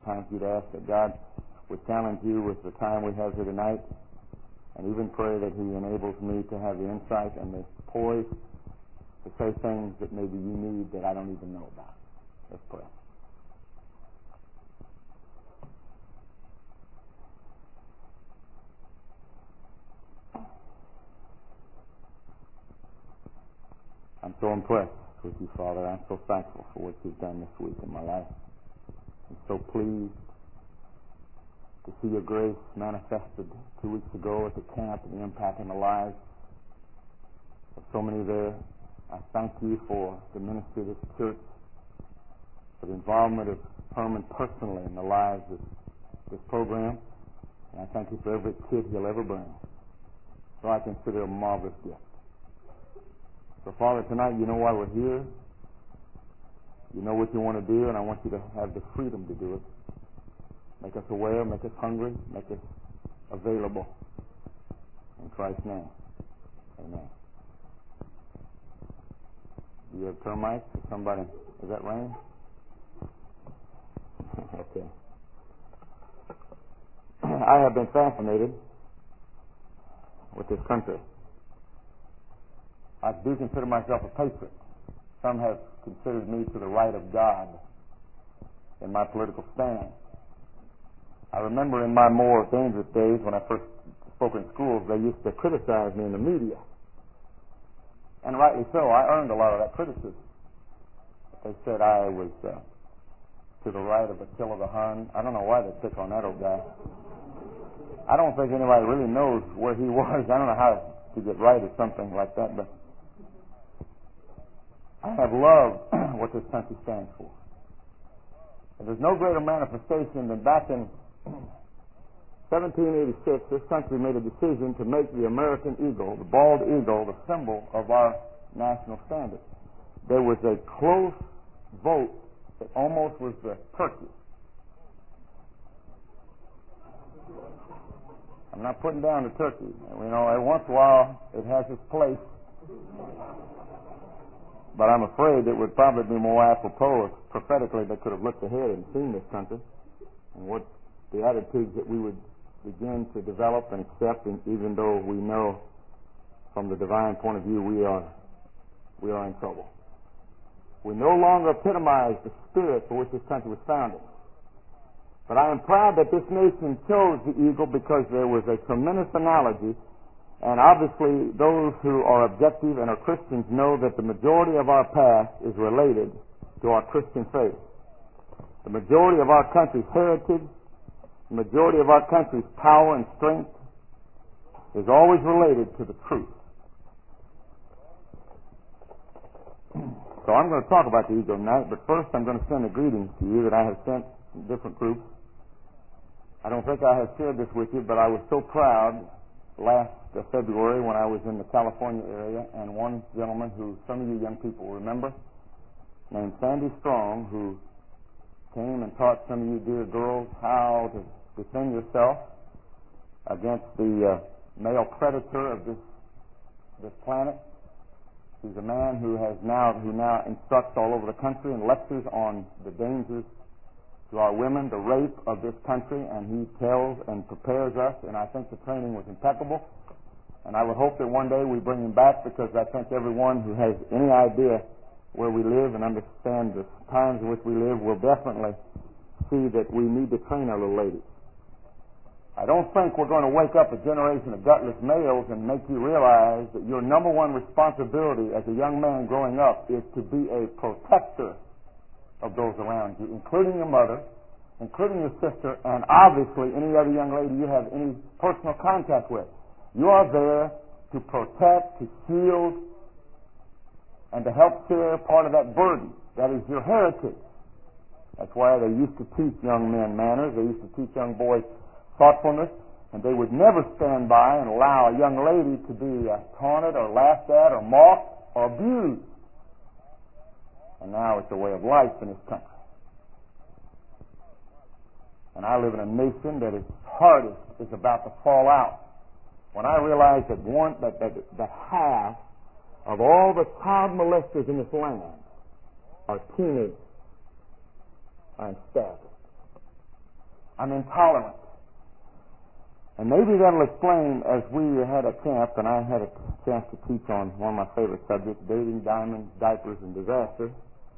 times you'd ask that God would challenge you with the time we have here tonight, and even pray that He enables me to have the insight and the poise to say things that maybe you need that I don't even know about. Let's pray. I'm so impressed with you, Father. I'm so thankful for what you've done this week in my life. I'm so pleased to see your grace manifested 2 weeks ago at the camp and the impact in the lives of so many there. I thank you for the ministry of this church, for the involvement of Herman personally in the lives of this program, and I thank you for every kid he'll ever bring. So I consider it a marvelous gift. So, Father, tonight you know why we're here. You know what you want to do, and I want you to have the freedom to do it. Make us aware, make us hungry, make us available. In Christ's name, amen. Do you have termites or somebody? Is that rain? Okay. I have been fascinated with this country. I do consider myself a patriot. Some have considered me to the right of God in my political stand. I remember in my more dangerous days when I first spoke in schools, they used to criticize me in the media. And rightly so. I earned a lot of that criticism. They said I was to the right of Attila the Hun. I don't know why they pick on that old guy. I don't think anybody really knows where he was. I don't know how to get right or something like that, but I have loved what this country stands for. And there's no greater manifestation than back in 1786, this country made a decision to make the American eagle, the bald eagle, the symbol of our national standard. There was a close vote that almost was the turkey. I'm not putting down the turkey. You know, every once in a while it has its place. But I'm afraid it would probably be more apropos if prophetically they could have looked ahead and seen this country and what the attitudes that we would begin to develop and accept, and even though we know from the divine point of view we are in trouble. We no longer epitomize the spirit for which this country was founded. But I am proud that this nation chose the eagle because there was a tremendous analogy. And obviously, those who are objective and are Christians know that the majority of our past is related to our Christian faith. The majority of our country's heritage, the majority of our country's power and strength is always related to the truth. So I'm going to talk about the eagle tonight, but first I'm going to send a greeting to you that I have sent from different groups. I don't think I have shared this with you, but I was so proud last February when I was in the California area, and one gentleman who some of you young people remember, named Sandy Strong, who came and taught some of you dear girls how to defend yourself against the male predator of this planet. He's a man who now instructs all over the country and lectures on the dangers to our women, the rape of this country, and he tells and prepares us, and I think the training was impeccable. And I would hope that one day we bring him back, because I think everyone who has any idea where we live and understand the times in which we live will definitely see that we need to train our little ladies. I don't think we're going to wake up a generation of gutless males and make you realize that your number one responsibility as a young man growing up is to be a protector of those around you, including your mother, including your sister, and obviously any other young lady you have any personal contact with. You are there to protect, to shield, and to help share part of that burden. That is your heritage. That's why they used to teach young men manners. They used to teach young boys thoughtfulness, and they would never stand by and allow a young lady to be taunted or laughed at or mocked or abused. And now it's a way of life in this country. And I live in a nation that its hardest is about to fall out. When I realize that half of all the child molesters in this land are teenagers, I'm staggered. I'm intolerant. And maybe that'll explain, as we had a camp, and I had a chance to teach on one of my favorite subjects, dating, diamonds, diapers, and disaster.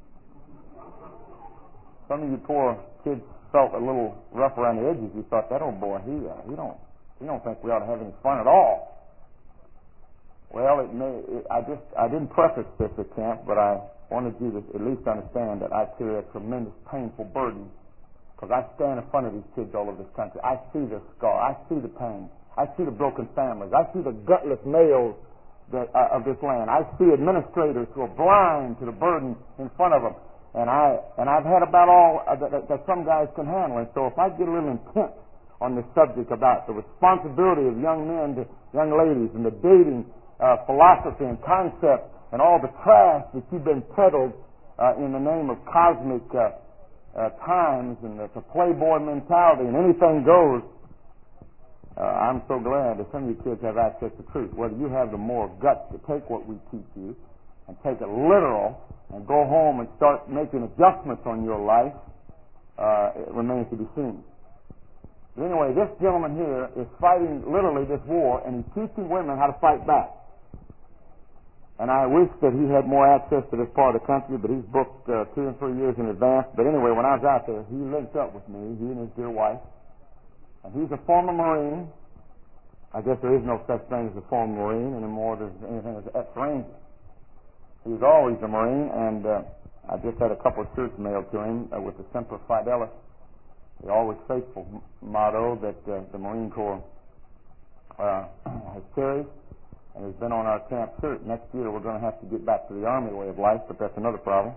Some of you poor kids felt a little rough around the edges. You thought, that old boy, he don't think we ought to have any fun at all. Well, I didn't preface this at camp, but I wanted you to at least understand that I carry a tremendous painful burden, because I stand in front of these kids all over this country. I see the scar. I see the pain. I see the broken families. I see the gutless males of this land. I see administrators who are blind to the burden in front of them. And I've had about all that some guys can handle. And so if I get a little intense on this subject about the responsibility of young men to young ladies and the dating philosophy and concept and all the trash that you've been peddled in the name of cosmic times and the playboy mentality and anything goes, I'm so glad that some of you kids have access to truth. Whether you have the moral guts to take what we teach you and take it literal and go home and start making adjustments on your life, it remains to be seen. But anyway, this gentleman here is fighting literally this war, and he's teaching women how to fight back. And I wish that he had more access to this part of the country, but he's booked 2 and 3 years in advance. But anyway, when I was out there, he linked up with me, he and his dear wife. And he's a former Marine. I guess there is no such thing as a former Marine anymore. There's anything as an ex-Ranger. He was always a Marine, and I just had a couple of shirts mailed to him with the Semper Fidelis, the always faithful motto that the Marine Corps has carried. And has been on our camp shirt. Next year we're going to have to get back to the Army way of life, but that's another problem.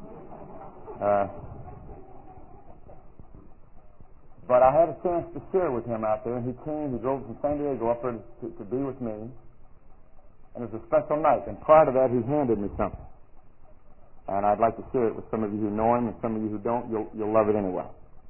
But I had a chance to share with him out there, and he drove from San Diego up there to be with me. And it was a special night, and prior to that he handed me something. And I'd like to share it with some of you who know him, and some of you who don't, you'll love it anyway.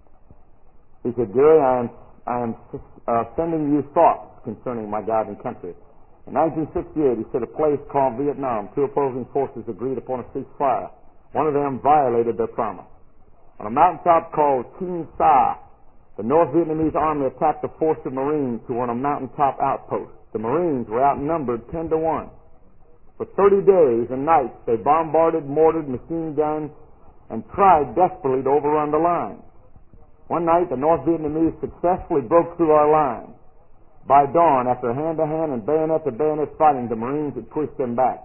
He said, Gary, I am sending you thoughts concerning my God and country. In 1968, he said, a place called Vietnam, 2 opposing forces agreed upon a ceasefire. One of them violated their promise. On a mountaintop called Kim Sa, the North Vietnamese army attacked a force of Marines who were on a mountaintop outpost. The Marines were outnumbered 10 to 1. For 30 days and nights, they bombarded, mortared, machine gunned, and tried desperately to overrun the lines. One night, the North Vietnamese successfully broke through our lines. By dawn, after hand-to-hand and bayonet-to-bayonet fighting, the Marines had pushed them back.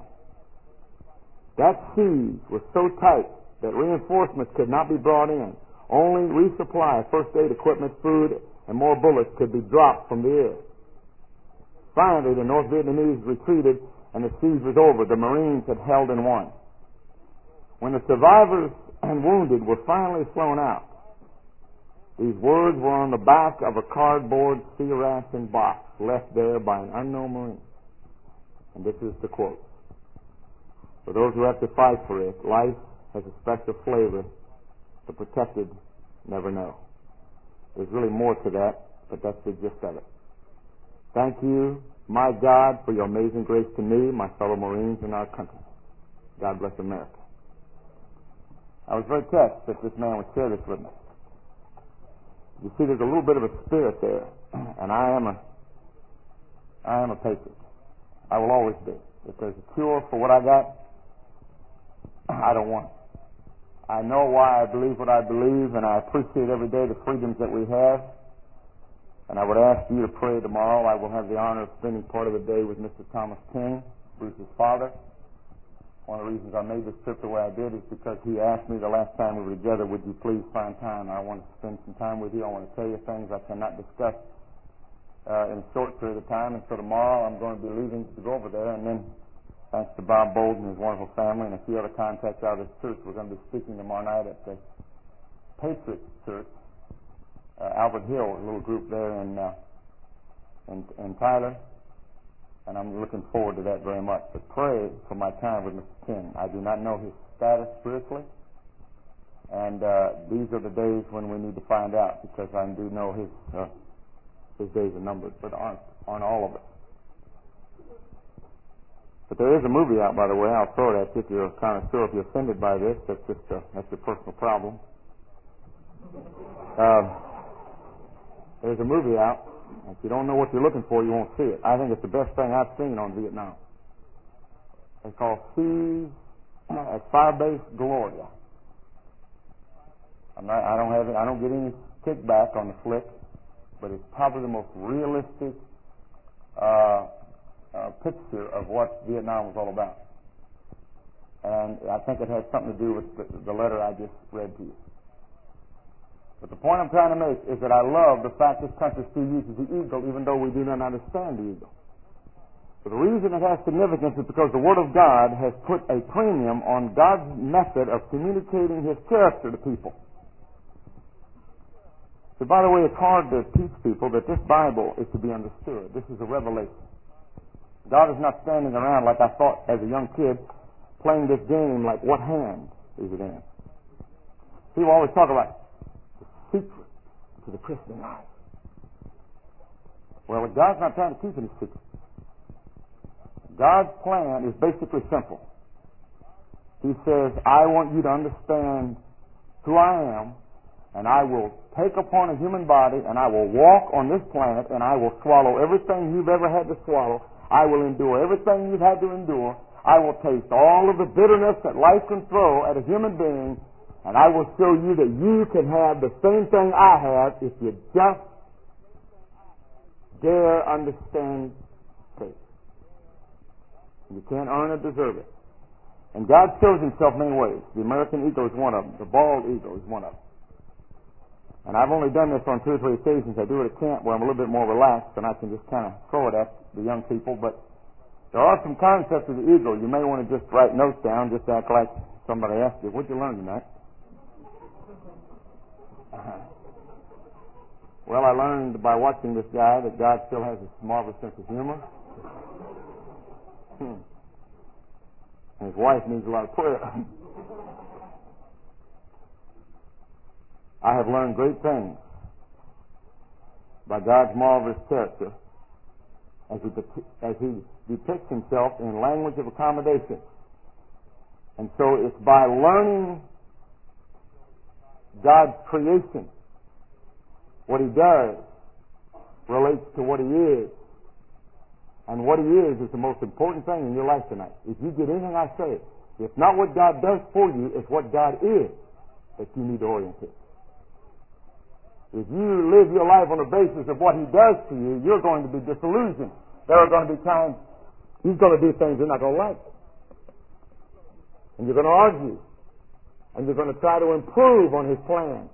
That siege was so tight that reinforcements could not be brought in. Only resupply of first aid equipment, food, and more bullets could be dropped from the air. Finally, the North Vietnamese retreated, and the siege was over. The Marines had held and won. When the survivors and wounded were finally flown out, these words were on the back of a cardboard sea ration box left there by an unknown Marine. And this is the quote. For those who have to fight for it, life has a special flavor the protected never know. There's really more to that, but that's the gist of it. Thank you, my God, for your amazing grace to me, my fellow Marines, and our country. God bless America. I was very touched that this man would share this with me. You see, there's a little bit of a spirit there, and I am a patriot. I will always be. If there's a cure for what I got, I don't want it. I know why I believe what I believe, and I appreciate every day the freedoms that we have. And I would ask you to pray tomorrow. I will have the honor of spending part of the day with Mr. Thomas King, Bruce's father. One of the reasons I made this trip the way I did is because he asked me the last time we were together, would you please find time? I want to spend some time with you. I want to tell you things I cannot discuss in a short period of time. And so tomorrow I'm going to be leaving to go over there. And then thanks to Bob Bolden and his wonderful family and a few other contacts out of this church, we're going to be speaking tomorrow night at the Patriot Church, Albert Hill, a little group there in Tyler. And I'm looking forward to that very much. But pray for my time with Mr. King. I do not know his status spiritually. And these are the days when we need to find out, because I do know his days are numbered, but aren't all of it. But there is a movie out, by the way. I'll throw it at you if you're kind of sure. If you're offended by this, that's your personal problem. There's a movie out. If you don't know what you're looking for, you won't see it. I think it's the best thing I've seen on Vietnam. It's called Seas at Firebase Gloria. I don't get any kickback on the flick, but it's probably the most realistic picture of what Vietnam was all about. And I think it has something to do with the letter I just read to you. But the point I'm trying to make is that I love the fact this country still uses the eagle, even though we do not understand the eagle. But the reason it has significance is because the Word of God has put a premium on God's method of communicating His character to people. So, by the way, it's hard to teach people that this Bible is to be understood. This is a revelation. God is not standing around like I thought as a young kid playing this game like, what hand is it in? People always talk about the secret to the Christian life. Well, God's not trying to keep any secret. God's plan is basically simple. He says, I want you to understand who I am, and I will take upon a human body, and I will walk on this planet, and I will swallow everything you've ever had to swallow. I will endure everything you've had to endure. I will taste all of the bitterness that life can throw at a human being, and I will show you that you can have the same thing I have if you just dare understand faith. You can't earn or deserve it. And God shows Himself many ways. The American eagle is one of them. The bald eagle is one of them. And I've only done this on 2 or 3 occasions. I do it at camp where I'm a little bit more relaxed and I can just kind of throw it at the young people. But there are some concepts of the eagle. You may want to just write notes down, just act like somebody asked you, what'd you learn tonight? Well, I learned by watching this guy that God still has a marvelous sense of humor. And his wife needs a lot of prayer. I have learned great things by God's marvelous character as He depicts Himself in language of accommodation. And so it's by learning God's creation, what He does relates to what He is. And what He is the most important thing in your life tonight. If you get anything I say, it's not what God does for you, it's what God is that you need to orientate. If you live your life on the basis of what He does to you, you're going to be disillusioned. There are going to be times He's going to do things you're not going to like. And you're going to argue. And you're going to try to improve on His plan.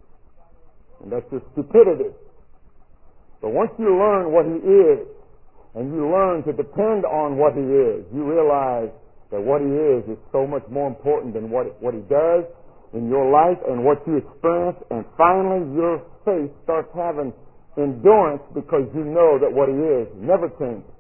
And that's just stupidity. But once you learn what He is, and you learn to depend on what He is, you realize that what He is so much more important than what He does in your life and what you experience, and finally your faith starts having endurance because you know that what He is never changes.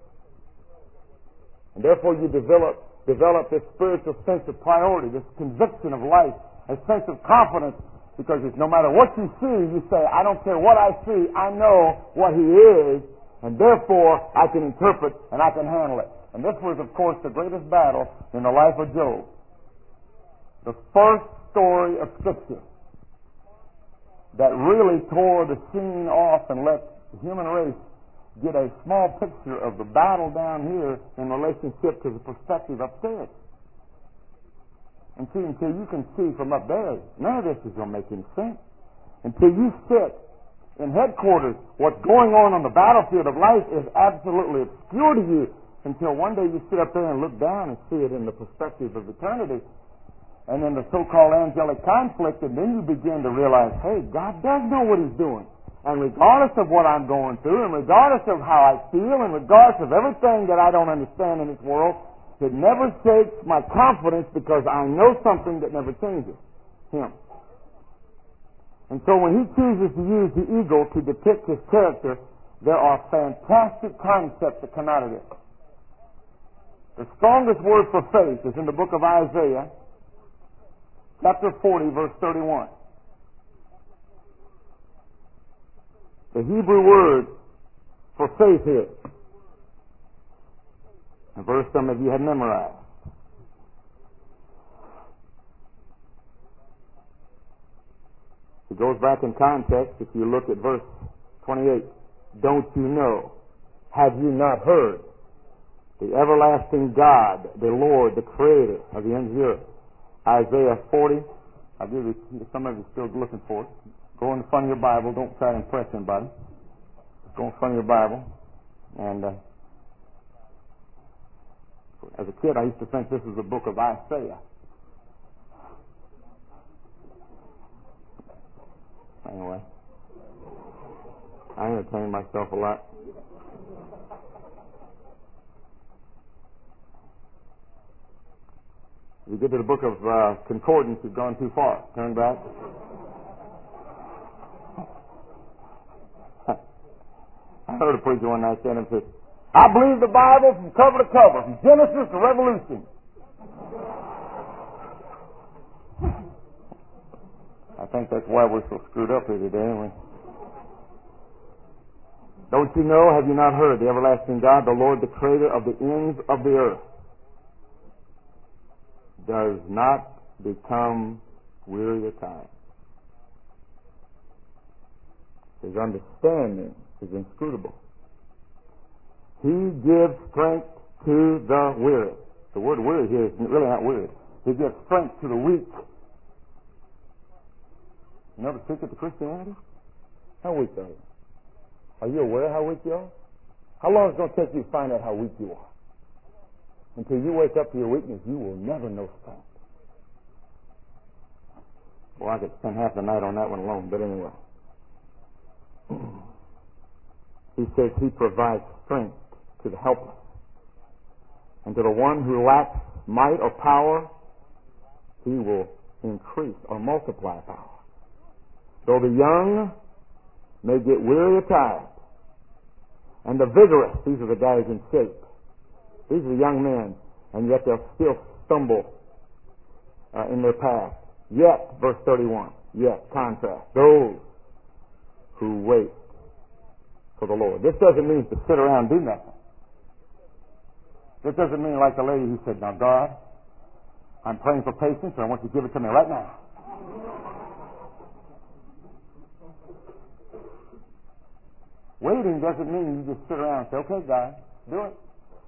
And therefore you develop this spiritual sense of priority, this conviction of life, a sense of confidence, because no matter what you see, you say, I don't care what I see, I know what He is, and therefore I can interpret and I can handle it. And this was, of course, the greatest battle in the life of Job. The first story of Scripture that really tore the scene off and let the human race get a small picture of the battle down here in relationship to the perspective upstairs. And see, until you can see from up there, none of this is going to make any sense. Until you sit in headquarters, what's going on the battlefield of life is absolutely obscure to you until one day you sit up there and look down and see it in the perspective of eternity. And then the so-called angelic conflict, and then you begin to realize, hey, God does know what He's doing. And regardless of what I'm going through, and regardless of how I feel, and regardless of everything that I don't understand in this world, it never shakes my confidence because I know something that never changes, Him. And so when He chooses to use the eagle to depict His character, there are fantastic concepts that come out of this. The strongest word for faith is in the book of Isaiah, chapter 40, verse 31. The Hebrew word for faith here, a verse some of you have memorized. It goes back in context if you look at verse 28. Don't you know? Have you not heard? The everlasting God, the Lord, the Creator of the ends of the earth. Isaiah 40. I'll give you, some of you still looking for it. Go in front of your Bible. Don't try to impress anybody. Go in front of your Bible. And as a kid, I used to think this was the book of Isaiah. Anyway, I entertain myself a lot. If you get to the book of Concordance, you've gone too far. Turn back. I heard a preacher one night stand and said, I believe the Bible from cover to cover, from Genesis to Revolution. I think that's why we're so screwed up here today, aren't we? Don't you know, have you not heard, the everlasting God, the Lord, the Creator of the ends of the earth, does not become weary of time. His understanding is inscrutable. He gives strength to the weary. The word weary here is really not weary. He gives strength to the weak. You know the secret to Christianity? How weak are you? Are you aware how weak you are? How long is it going to take you to find out how weak you are? Until you wake up to your weakness, you will never know strength. Well, I could spend half the night on that one alone, but anyway. He says he provides strength to the helpless. And to the one who lacks might or power, he will increase or multiply power. Though the young may get weary or tired, and the vigorous, these are the guys in shape, these are the young men, and yet they'll still stumble in their path. Yet, verse 31, yet, contrast, those who wait for the Lord. This doesn't mean to sit around and do nothing. This doesn't mean like the lady who said, now God, I'm praying for patience and I want you to give it to me right now. Waiting doesn't mean you just sit around and say, okay, God, do it.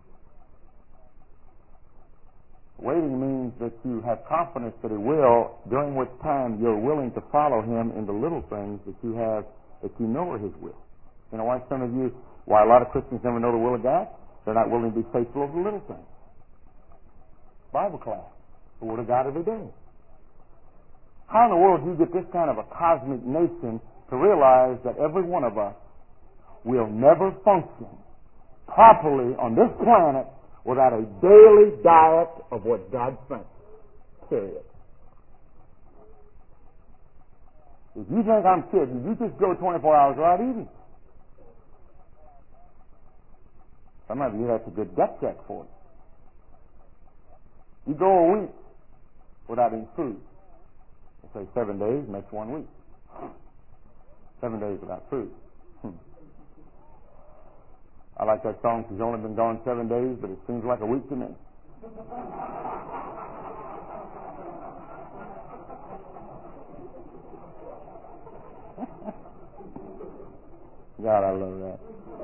Waiting means that you have confidence that He will, during which time you're willing to follow Him in the little things that you have, that you know are His will. You know why some of you, why a lot of Christians never know the will of God? They're not willing to be faithful over the little things. Bible class, the Word of God every day. How in the world do you get this kind of a cosmic nation to realize that every one of us will never function properly on this planet without a daily diet of what God thinks? Period. If you think I'm kidding, you just go 24 hours without eating. Some of you, that's a good gut check for it. You go a week without eating food. Let's say 7 days makes 1 week. 7 days without food. I like that song, she's only been gone 7 days, but it seems like a week to me. God, I love that.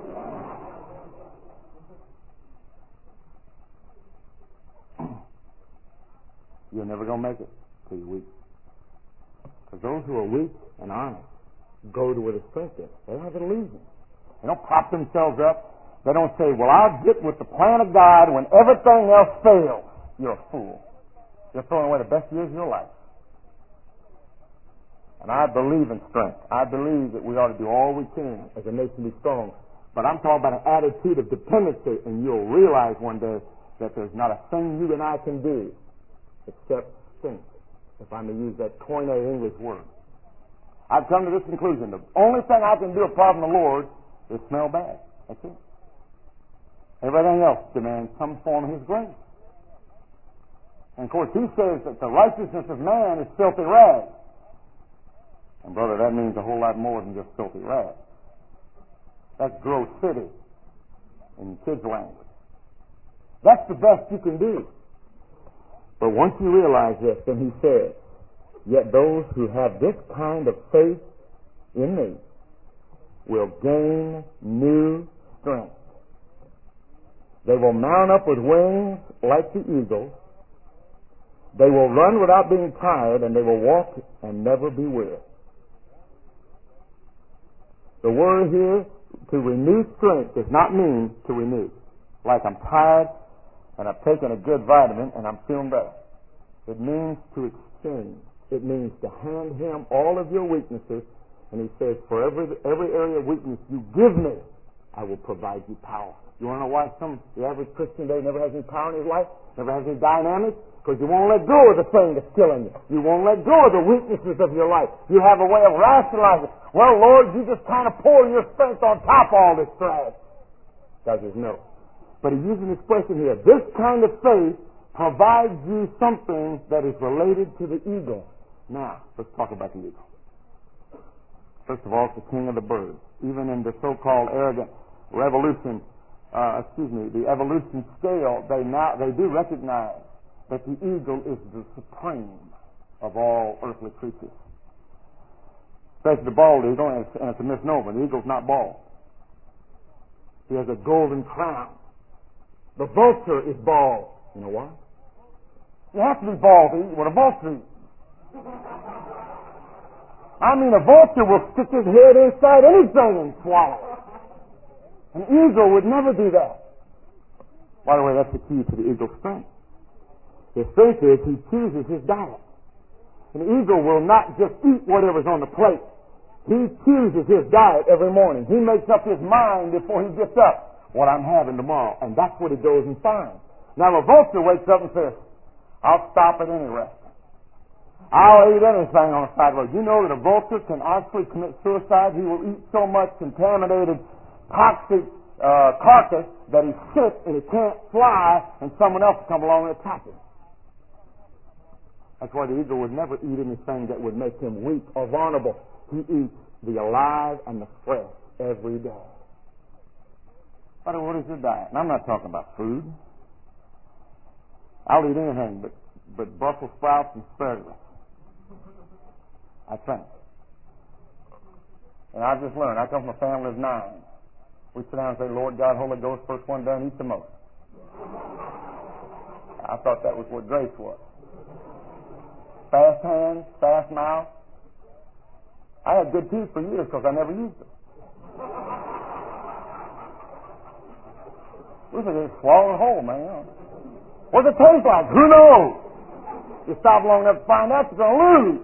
You're never going to make it till you're weak. Because those who are weak and honest go to where the strength is. They don't have illusions. They don't prop themselves up. They don't say, well, I'll get with the plan of God when everything else fails. You're a fool. You're throwing away the best years of your life. And I believe in strength. I believe that we ought to do all we can as a nation to be strong. But I'm talking about an attitude of dependency, and you'll realize one day that there's not a thing you and I can do except think, if I may use that Koine English word. I've come to this conclusion. The only thing I can do apart from the Lord is smell bad. That's it. Everything else demands some form of His grace. And of course, He says that the righteousness of man is filthy rags. And brother, that means a whole lot more than just filthy rags. That's gross city in kids' language. That's the best you can do. But once you realize this, then He says, yet those who have this kind of faith in me will gain new strength. They will mount up with wings like the eagle. They will run without being tired, and they will walk and never be weary. The word here, to renew strength, does not mean to renew. Like I'm tired and I've taken a good vitamin and I'm feeling better. It means to exchange. It means to hand him all of your weaknesses, and he says, for every area of weakness you give me, I will provide you power. You want to know why the average Christian today never has any power in his life, never has any dynamics? Because you won't let go of the thing that's killing you. You won't let go of the weaknesses of your life. You have a way of rationalizing. Well, Lord, you just kind of pour your strength on top of all this trash. God says no. But he's using an expression here. This kind of faith provides you something that is related to the eagle. Now, let's talk about the eagle. First of all, it's the king of the birds. Even in the so-called arrogant the evolution scale, they do recognize that the eagle is the supreme of all earthly creatures. Especially the bald eagle, and it's a misnomer. The eagle's not bald. He has a golden crown. The vulture is bald. You know why? You have to be bald to eat what a vulture eats. I mean, a vulture will stick his head inside anything and swallow. An eagle would never do that. By the way, that's the key to the eagle's strength. His strength is he chooses his diet. An eagle will not just eat whatever's on the plate. He chooses his diet every morning. He makes up his mind before he gets up what I'm having tomorrow. And that's what he goes and finds. Now, a vulture wakes up and says, I'll stop at any restaurant. I'll eat anything on the side road. You know that a vulture can actually commit suicide. He will eat so much contaminated, toxic carcass that he's sick and he can't fly, and someone else will come along and attack him. That's why the eagle would never eat anything that would make him weak or vulnerable. He eats the alive and the fresh every day. But what is your diet? And I'm not talking about food. I'll eat anything but Brussels sprouts and asparagus. I think. And I've just learned. I come from a family of 9. We sit down and say, Lord God, Holy Ghost, first one done, eat the most. I thought that was what grace was. Fast hands, fast mouth. I had good teeth for years because I never used them. We could just swallow it whole, man. What's it taste like? Who knows? You stop long enough to find out, you're going to lose.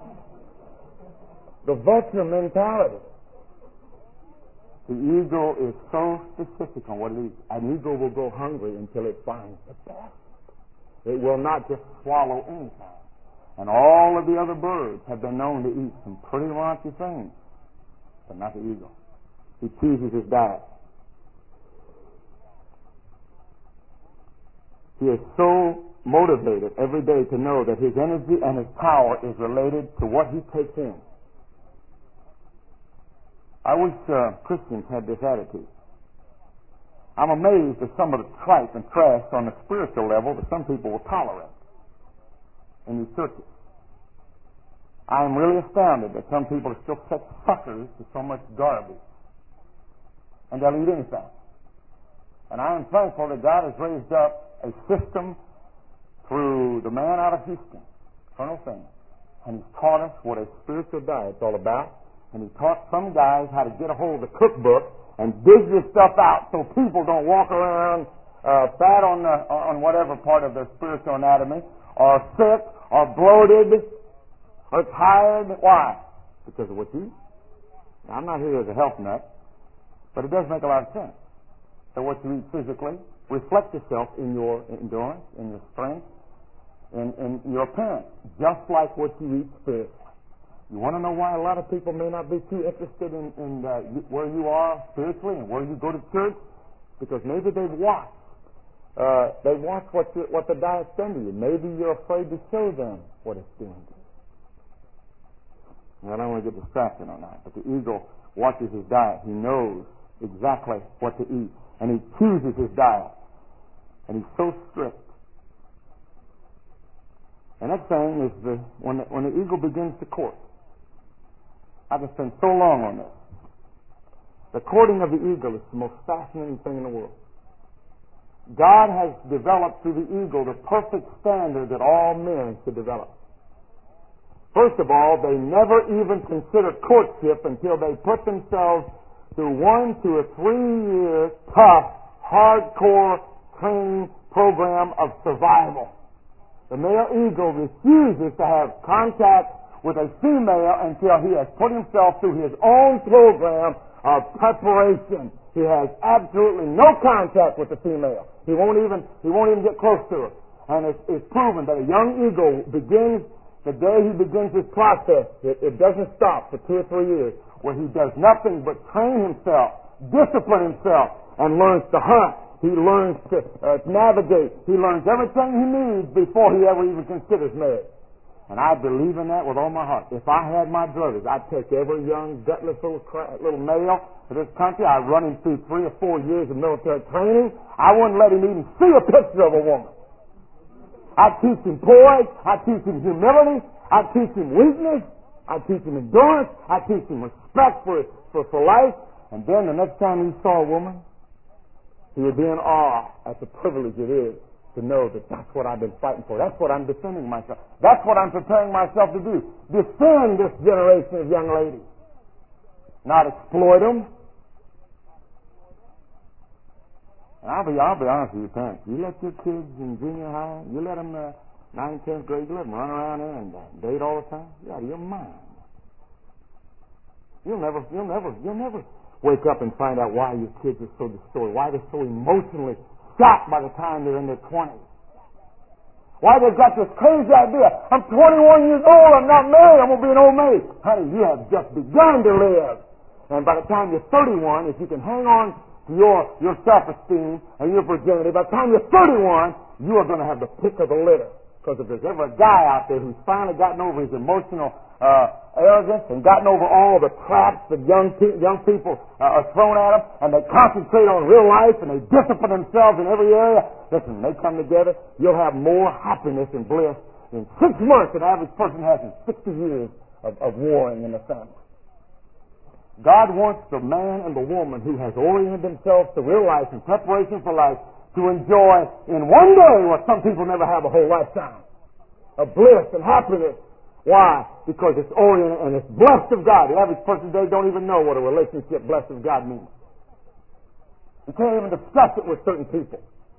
The vulture mentality. The eagle is so specific on what it eats. An eagle will go hungry until it finds the best. It will not just swallow anything. And all of the other birds have been known to eat some pretty raunchy things, but not the eagle. He chooses his diet. He is so motivated every day to know that his energy and his power is related to what he takes in. I wish Christians had this attitude. I'm amazed at some of the tripe and trash on the spiritual level that some people will tolerate in these churches. I am really astounded that some people are still such suckers to so much garbage. And they'll eat anything. And I am thankful that God has raised up a system through the man out of Houston, Colonel Finney, and he's taught us what a spiritual diet's all about. And he taught some guys how to get a hold of the cookbook and dig this stuff out so people don't walk around fat on whatever part of their spiritual anatomy, or sick, or bloated, or tired. Why? Because of what you eat. Now, I'm not here as a health nut, but it does make a lot of sense. So what you eat physically reflects itself in your endurance, in your strength, in your appearance, just like what you eat spiritually. You want to know why a lot of people may not be too interested in where you are spiritually and where you go to church? Because maybe they've watched what the diet's done to you. Maybe you're afraid to show them what it's doing to you. I don't want to get distracted on that, but the eagle watches his diet. He knows exactly what to eat, and he chooses his diet, and he's so strict. And that thing is when the eagle begins to court. I've just spent so long on this. The courting of the eagle is the most fascinating thing in the world. God has developed through the eagle the perfect standard that all men should develop. First of all, they never even consider courtship until they put themselves through 1 to 3 year tough, hardcore training program of survival. The male eagle refuses to have contact with a female until he has put himself through his own program of preparation. He has absolutely no contact with the female. He won't even get close to her. And it's proven that a young eagle begins, the day he begins his process, it doesn't stop for 2 or 3 years, where he does nothing but train himself, discipline himself, and learns to hunt. He learns to navigate. He learns everything he needs before he ever even considers marriage. And I believe in that with all my heart. If I had my druthers, I'd take every young, gutless little male to this country. I'd run him through 3 or 4 years of military training. I wouldn't let him even see a picture of a woman. I'd teach him poise. I'd teach him humility. I'd teach him weakness. I'd teach him endurance. I'd teach him respect for life. And then the next time he saw a woman, he would be in awe at the privilege it is to know that that's what I've been fighting for. That's what I'm defending myself. That's what I'm preparing myself to do. Defend this generation of young ladies. Not exploit them. And I'll be honest with you, parents. You let your kids in junior high, you let them 9th, 10th grade, you let them run around there and date all the time. You're out of your mind. You'll never wake up and find out why your kids are so distorted, why they're so emotionally shocked by the time they're in their 20s. Why they've got this crazy idea, I'm 21 years old, I'm not married, I'm going to be an old maid. Honey, you have just begun to live. And by the time you're 31, if you can hang on to your self-esteem and your virginity, by the time you're 31, you are going to have the pick of the litter. Because if there's ever a guy out there who's finally gotten over his emotional arrogance and gotten over all the traps that young people are thrown at them, and they concentrate on real life and they discipline themselves in every area, listen, they come together, you'll have more happiness and bliss in 6 months than an average person has in 60 years of warring in the family. God wants the man and the woman who has oriented themselves to real life in preparation for life to enjoy in one day what some people never have a whole lifetime of bliss and happiness. Why? Because it's oriented and it's blessed of God. The average person today don't even know what a relationship blessed of God means. You can't even discuss it with certain people.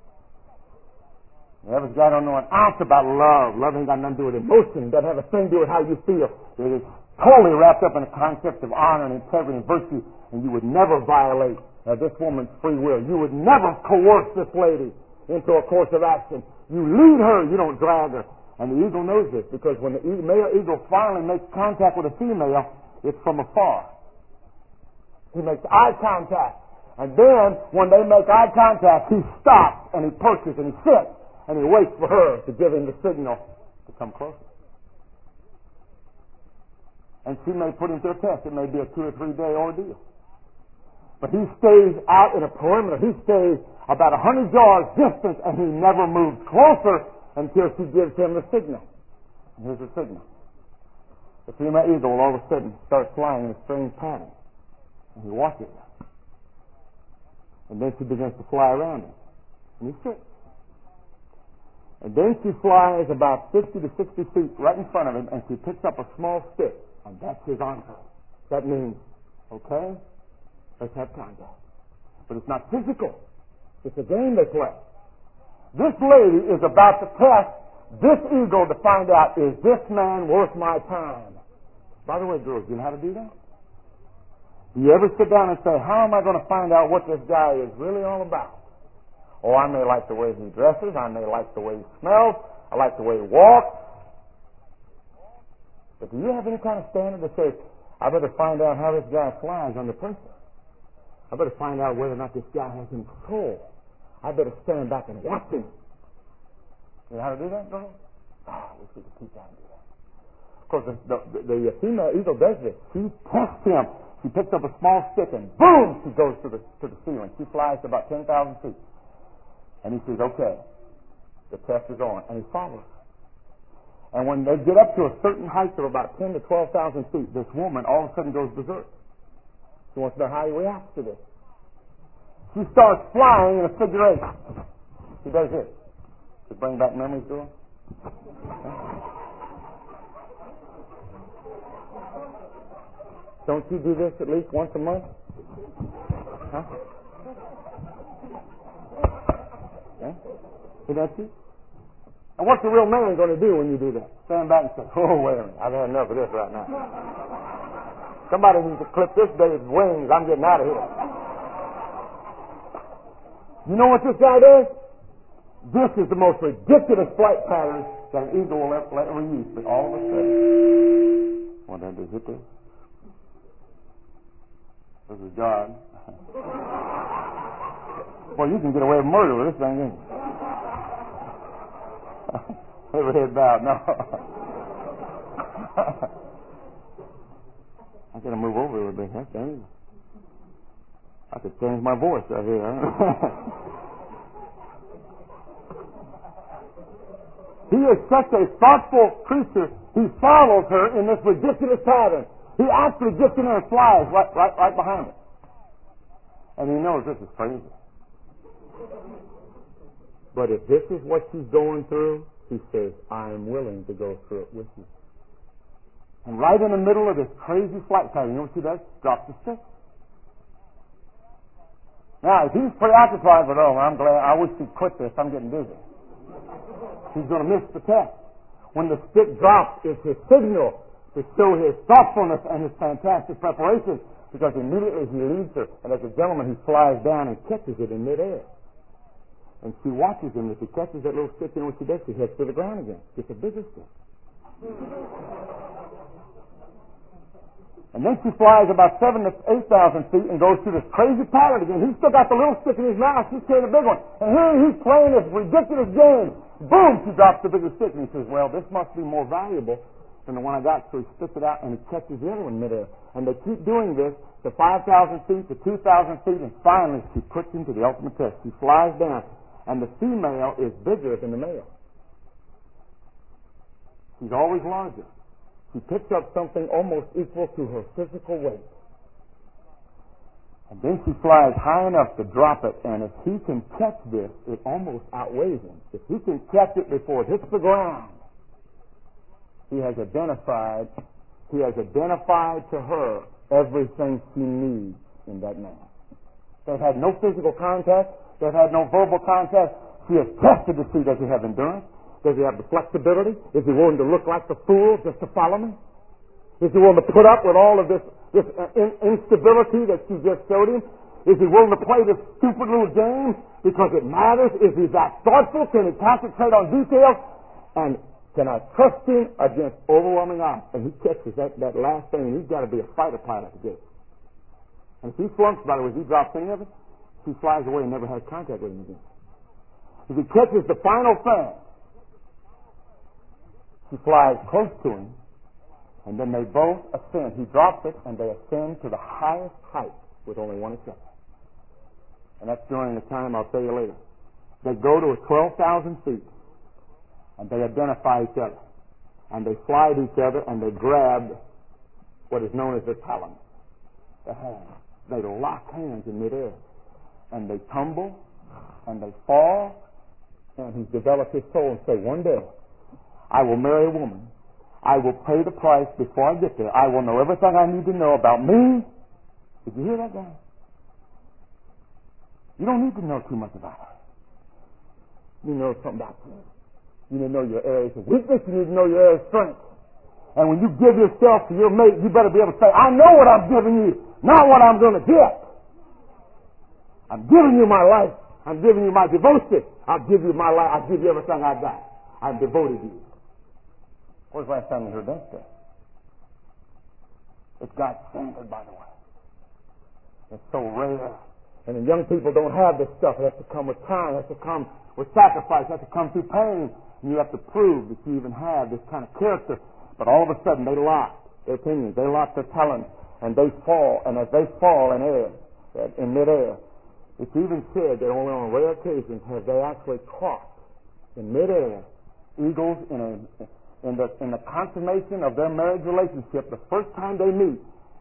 The average guy don't know an ounce about love. Love ain't got nothing to do with emotion. It doesn't have a thing to do with how you feel. It is totally wrapped up in the concept of honor and integrity and virtue, and you would never violate this woman's free will. You would never coerce this lady into a course of action. You lead her, you don't drag her. And the eagle knows this, because when the male eagle finally makes contact with a female, it's from afar. He makes eye contact. And then, when they make eye contact, he stops and he perches and he sits and he waits for her to give him the signal to come closer. And she may put him to a test. It may be a 2 or 3 day ordeal. But he stays out in a perimeter. He stays about 100 yards distance, and he never moves closer until she gives him the signal. And here's the signal. The female eagle will all of a sudden start flying in a strange pattern. And he watches her. And then she begins to fly around him. And he sits. And then she flies about 50 to 60 feet right in front of him, and she picks up a small stick. And that's his answer. That means, okay, let's have contact. But it's not physical. It's a game they play. This lady is about to test this eagle to find out, is this man worth my time? By the way, girls, do you know how to do that? Do you ever sit down and say, how am I going to find out what this guy is really all about? Oh, I may like the way he dresses. I may like the way he smells. I like the way he walks. But do you have any kind of standard that says, I better find out how this guy flies under pressure? I better find out whether or not this guy has control. I better stand back and watch him. You know how to do that, girl? I wish we could teach how to do that. Of course, the female eagle does this. She tests him. She picks up a small stick and boom, she goes to the ceiling. She flies to about 10,000 feet. And he says, okay, the test is on. And he follows. And when they get up to a certain height of about 10 to 12,000 feet, this woman all of a sudden goes berserk. She wants to know how he reacts to this. She starts flying in a figure eight. She does this to bring back memories to her. Don't you do this at least once a month? Huh? Yeah? Is that you? And what's a real man going to do when you do that? Stand back and say, oh, wait a minute, I've had enough of this right now. Somebody needs to clip this baby's wings. I'm getting out of here. You know what this guy does? This is the most ridiculous flight pattern that an eagle will ever use. But all of a sudden, what did I do? Hit this? This is God. Well, you can get away with murder with this thing, ain't you? Every head bowed. No. I gotta move over a little bit. That's dangerous. I could change my voice right here. Huh? He is such a thoughtful creature. He follows her in this ridiculous pattern. He actually gets in there and flies right behind her. And he knows this is crazy. But if this is what she's going through, he says, I am willing to go through it with you. And right in the middle of this crazy flight pattern, you know what she does? Drops the stick. Now, if he's preoccupied with, oh, I'm glad, I wish he'd quit this, I'm getting dizzy. He's going to miss the test. When the stick drops, it's his signal to show his thoughtfulness and his fantastic preparation, because immediately he leads her, and as a gentleman, he flies down and catches it in midair. And she watches him. If he catches that little stick, you know what she does? She heads to the ground again. Gets a bigger stick. And then she flies about 7,000 to 8,000 feet and goes through this crazy pattern again. He's still got the little stick in his mouth. She's carrying a big one. And here he's playing this ridiculous game. Boom! She drops the bigger stick. And he says, well, this must be more valuable than the one I got. So he spits it out and he catches the other one midair. And they keep doing this to 5,000 feet, to 2,000 feet, and finally she puts him to the ultimate test. She flies down. And the female is bigger than the male. She's always larger. She picks up something almost equal to her physical weight. And then she flies high enough to drop it, and if he can catch this, it almost outweighs him. If he can catch it before it hits the ground, he has identified to her everything she needs in that man. They've had no physical contact. They've had no verbal contact. She has tested to see, does he have endurance? Does he have the flexibility? Is he willing to look like the fool just to follow me? Is he willing to put up with all of this instability that she just showed him? Is he willing to play this stupid little game because it matters? Is he that thoughtful? Can he concentrate on details? And can I trust him against overwhelming odds? And he catches that last thing, and he's got to be a fighter pilot to get it. And if he flunks, by the way, if he drops any of it, he flies away and never has contact with him again. If he catches the final thing, she flies close to him, and then they both ascend. He drops it, and they ascend to the highest height with only one exception. And that's during the time I'll tell you later. They go to 12,000 feet, and they identify each other. And they fly at each other, and they grab what is known as their talons, their hands. They lock hands in midair. And they tumble, and they fall, and he's developed his soul and say, one day, I will marry a woman. I will pay the price before I get there. I will know everything I need to know about me. Did you hear that, guy? You don't need to know too much about her. You know something about her. You need to know your areas of weakness. You need to know your areas of strength. And when you give yourself to your mate, you better be able to say, I know what I'm giving you, not what I'm going to get. I'm giving you my life. I'm giving you my devotion. I'll give you my life. I'll give you everything I got. I'm devoted to you. When's the last time you heard that stuff? It's God's standard, by the way. It's so rare. And the young people don't have this stuff. It has to come with time. It has to come with sacrifice. It has to come through pain. And you have to prove that you even have this kind of character. But all of a sudden, they lock their opinions. They lock their talents. And they fall. And as they fall in air, in midair, it's even said that only on rare occasions have they actually caught in midair eagles in the consummation of their marriage relationship. The first time they meet,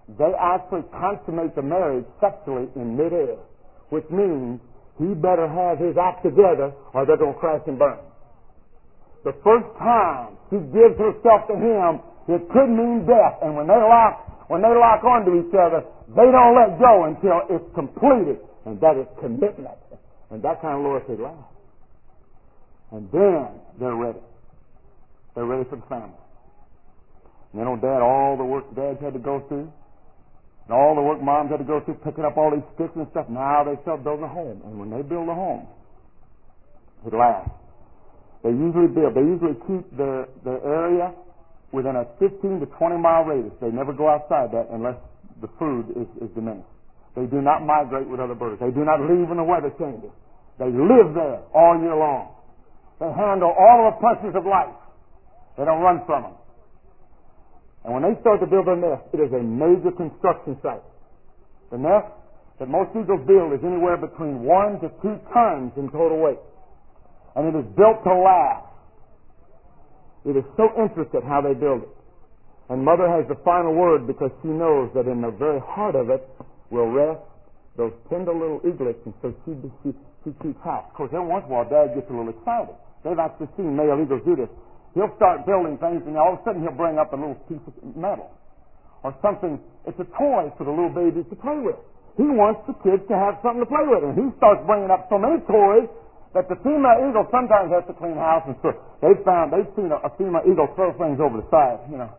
they actually consummate the marriage sexually in midair, which means he better have his act together or they're going to crash and burn. The first time she gives herself to him, it could mean death. And when they lock onto each other, they don't let go until it's completed. And that is commitment. And that kind of loyalty lasts. And then they're ready. They're ready for the family. And you know, Dad, all the work dads had to go through, and all the work moms had to go through, picking up all these sticks and stuff, now they start building a home. And when they build a home, it lasts. They usually keep their area within a 15 to 20 mile radius. They never go outside that unless the food is diminished. They do not migrate with other birds. They do not leave when the weather changes. They live there all year long. They handle all the pressures of life. They don't run from them. And when they start to build their nest, it is a major construction site. The nest that most eagles build is anywhere between 1 to 2 tons in total weight. And it is built to last. It is so intricate how they build it. And Mother has the final word because she knows that in the very heart of it will rest those tender little eaglets, and so she keeps house. Of course, every once in a while, Dad gets a little excited. They've actually seen male eagles do this. He'll start building things, and all of a sudden he'll bring up a little piece of metal or something. It's a toy for the little babies to play with. He wants the kids to have something to play with, and he starts bringing up so many toys that the female eagle sometimes has to clean house, and so they've seen a female eagle throw things over the side, you know.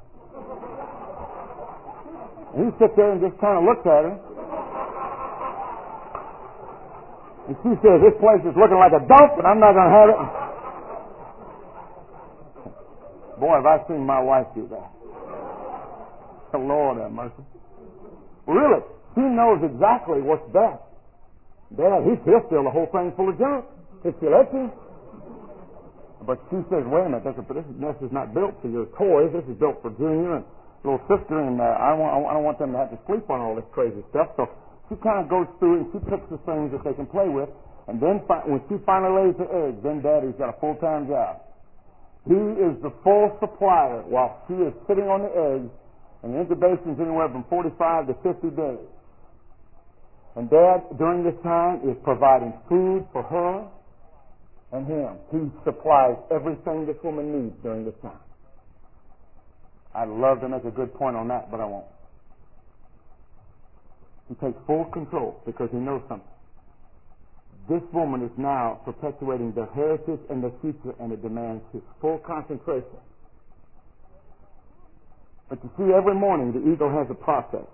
And he sits there and just kind of looks at her. And she says, "This place is looking like a dump, and I'm not going to have it." Boy, have I seen my wife do that. The Lord have mercy. Really, she knows exactly what's best. Dad, he'll fill the whole thing full of junk if she lets him. But she says, "Wait a minute, this nest is not built for your toys. This is built for Junior and little sister, and I don't want them to have to sleep on all this crazy stuff." So she kind of goes through and she picks the things that they can play with, and then when she finally lays the eggs, then Daddy's got a full-time job. He is the full supplier while she is sitting on the eggs, and the incubation is anywhere from 45 to 50 days. And Dad, during this time, is providing food for her and him. He supplies everything this woman needs during this time. I'd love to make a good point on that, but I won't. He takes full control because he knows something. This woman is now perpetuating their heritage and their future, and it demands his full concentration. But you see, every morning the eagle has a process.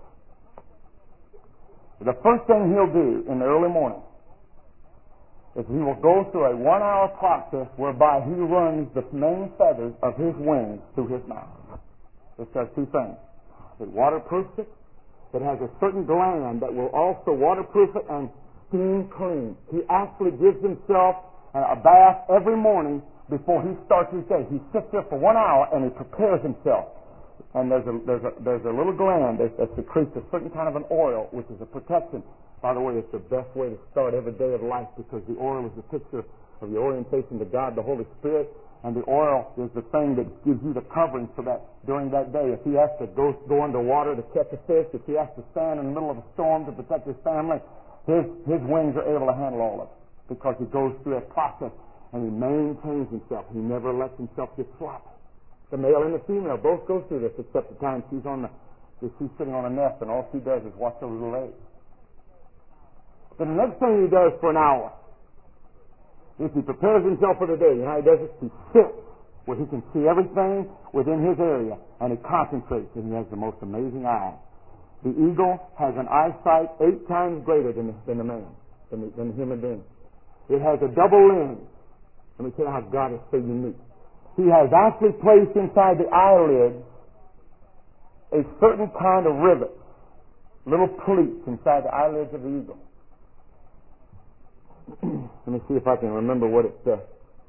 The first thing he'll do in the early morning is he will go through a 1-hour process whereby he runs the main feathers of his wings through his mouth. This does 2 things. It waterproofs it. It has a certain gland that will also waterproof it and steam clean. He actually gives himself a bath every morning before he starts his day. He sits there for 1 hour and he prepares himself. And there's a little gland that secretes a certain kind of an oil, which is a protection. By the way, it's the best way to start every day of life because the oil is a picture of your orientation to God, the Holy Spirit. And the oil is the thing that gives you the covering so that during that day, if he has to go underwater to catch a fish, if he has to stand in the middle of a storm to protect his family, his wings are able to handle all of it because he goes through that process and he maintains himself. He never lets himself get sloppy. The male and the female both go through this except the time she's sitting on a nest and all she does is watch those little eggs. Then the next thing he does for an hour, if he prepares himself for the day, you know how he does it? He sits where he can see everything within his area, and he concentrates, and he has the most amazing eye. The eagle has an eyesight 8 times greater than the man, than the human being. It has a double lens. Let me tell you how God is so unique. He has actually placed inside the eyelids a certain kind of rivet, little pleats inside the eyelids of the eagle. Let me see if I can remember what it says.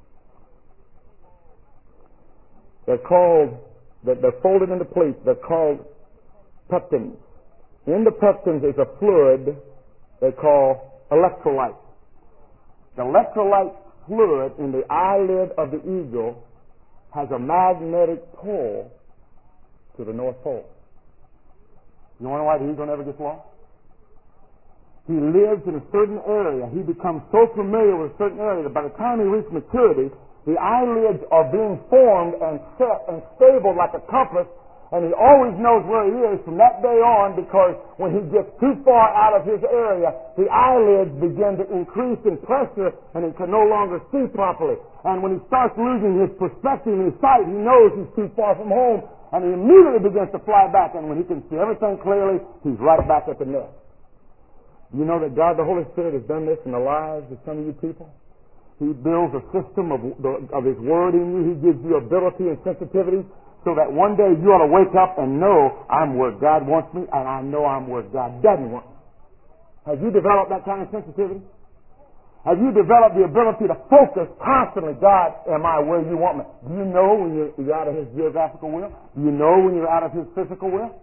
They're folded into pleats. They're called pectins. In the pectins is a fluid they call electrolyte. The electrolyte fluid in the eyelid of the eagle has a magnetic pull to the North Pole. You want to know why the eagle never gets lost? He lives in a certain area. He becomes so familiar with a certain area that by the time he reaches maturity, the eyelids are being formed and set and stable like a compass, and he always knows where he is from that day on, because when he gets too far out of his area, the eyelids begin to increase in pressure and he can no longer see properly. And when he starts losing his perspective and his sight, he knows he's too far from home, and he immediately begins to fly back, and when he can see everything clearly, he's right back at the nest. You know that God the Holy Spirit has done this in the lives of some of you people? He builds a system of His Word in you. He gives you ability and sensitivity so that one day you ought to wake up and know I'm where God wants me, and I know I'm where God doesn't want me. Have you developed that kind of sensitivity? Have you developed the ability to focus constantly, God, am I where you want me? Do you know when you're out of His geographical will? Do you know when you're out of His physical will?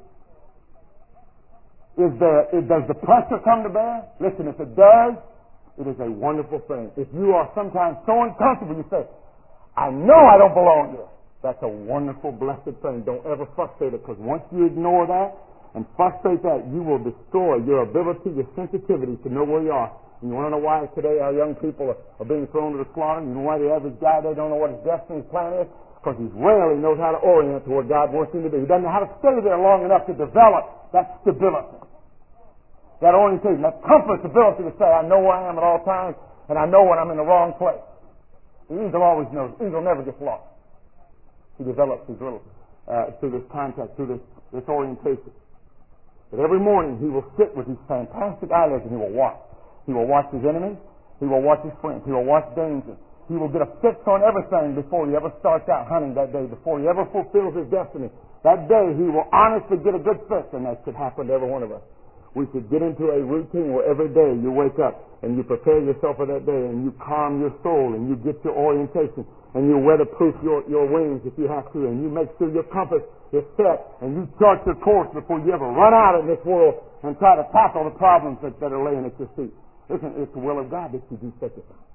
Does the pressure come to bear? Listen, if it does, it is a wonderful thing. If you are sometimes so uncomfortable, you say, I know I don't belong here. That's a wonderful, blessed thing. Don't ever frustrate it, because once you ignore that and frustrate that, you will destroy your ability, your sensitivity to know where you are. And you want to know why today our young people are being thrown to the slaughter? You know why the average guy, they don't know what his destiny, his plan is? Because he rarely knows how to orient to where God wants him to be. He doesn't know how to stay there long enough to develop that stability, that orientation, that comfort ability to say, I know where I am at all times, and I know when I'm in the wrong place. The eagle always knows. The eagle never gets lost. He develops these little, through this contact, through this orientation. But every morning he will sit with these fantastic eyelids and he will watch. He will watch his enemies. He will watch his friends. He will watch danger. He will get a fix on everything before he ever starts out hunting that day, before he ever fulfills his destiny. That day he will honestly get a good fix, and that should happen to every one of us. We should get into a routine where every day you wake up and you prepare yourself for that day, and you calm your soul, and you get your orientation, and you weatherproof your wings if you have to, and you make sure your compass is set, and you chart your course before you ever run out in this world and try to tackle the problems that are laying at your feet. Listen, it's the will of God that you do such a thing.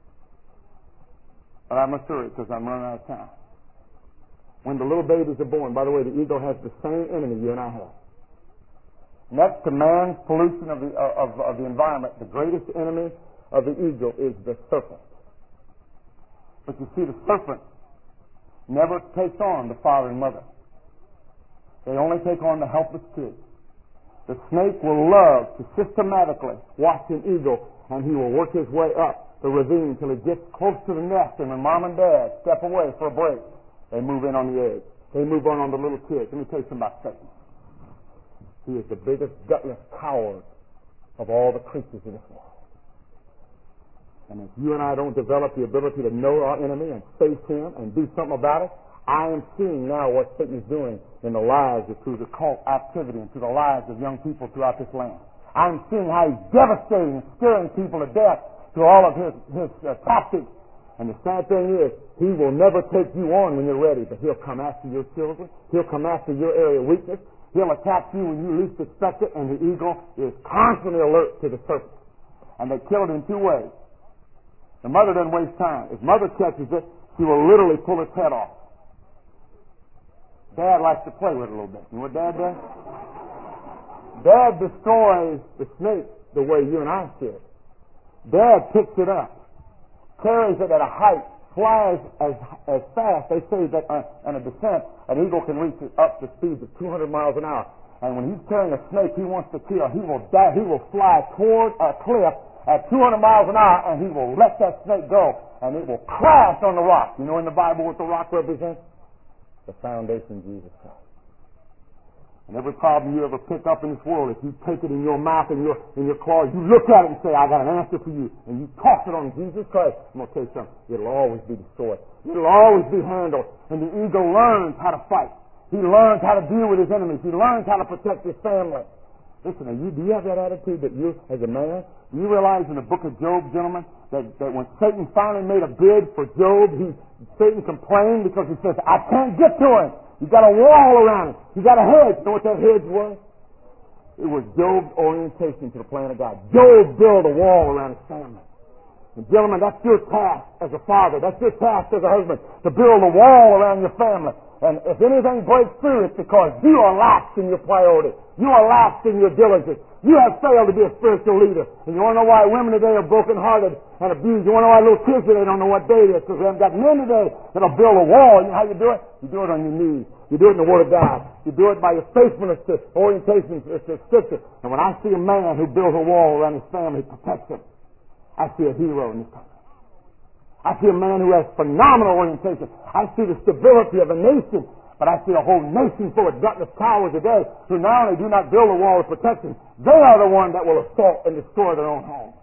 But I must hurry because I'm running out of time. When the little babies are born, by the way, the eagle has the same enemy you and I have. Next to man's pollution of the environment, the greatest enemy of the eagle is the serpent. But you see, the serpent never takes on the father and mother. They only take on the helpless kids. The snake will love to systematically watch an eagle, and he will work his way up the ravine until he gets close to the nest, and when mom and dad step away for a break, they move in on the edge. They move on the little kids. Let me tell you something about Satan. He is the biggest gutless coward of all the creatures in this world. And if you and I don't develop the ability to know our enemy and face him and do something about it, I am seeing now what Satan is doing in the lives of through the cult activity and through the lives of young people throughout this land. I'm seeing how he's devastating and scaring people to death through all of his tactics. And the sad thing is, he will never take you on when you're ready, but he'll come after your children. He'll come after your area of weakness. He'll attack you when you least expect it, and the eagle is constantly alert to the serpent. And they kill it in two ways. The mother doesn't waste time. If mother catches it, she will literally pull its head off. Dad likes to play with it a little bit. You know what Dad does? Dad destroys the snake the way you and I should. Dad picks it up, carries it at a height, flies as fast. They say that on a descent, an eagle can reach up to speeds of 200 miles an hour. And when he's carrying a snake he wants to kill, he will fly toward a cliff at 200 miles an hour, and he will let that snake go, and it will crash on the rock. You know in the Bible what the rock represents? The foundation of Jesus Christ. And every problem you ever pick up in this world, if you take it in your mouth and in your claws, you look at it and say, I got an answer for you, and you toss it on Jesus Christ, I'm going to tell you something, it'll always be destroyed. It'll always be handled. And the eagle learns how to fight. He learns how to deal with his enemies. He learns how to protect his family. Listen, do you have that attitude that you, as a man, you realize in the book of Job, gentlemen, that when Satan finally made a bid for Job, Satan complained because he says, I can't get to him. You got a wall around him. You got a hedge. You know what that hedge was? It was Job's orientation to the plan of God. Job built a wall around his family. And gentlemen, that's your task as a father. That's your task as a husband, to build a wall around your family. And if anything breaks through, it's because you are lax in your priority. You are lax in your diligence. You have failed to be a spiritual leader. And you want to know why women today are broken-hearted and abused? You want to know why little kids today don't know what day it is? Because we haven't got men today that'll build a wall. You know how you do it? You do it on your knees. You do it in the Word of God. You do it by your faithfulness to orientation to Scripture. And when I see a man who builds a wall around his family, he protects it, I see a hero in this country. I see a man who has phenomenal orientation. I see the stability of a nation, but I see a whole nation full of gluttonous cowards today who not only do not build a wall of protection, they are the one that will assault and destroy their own home.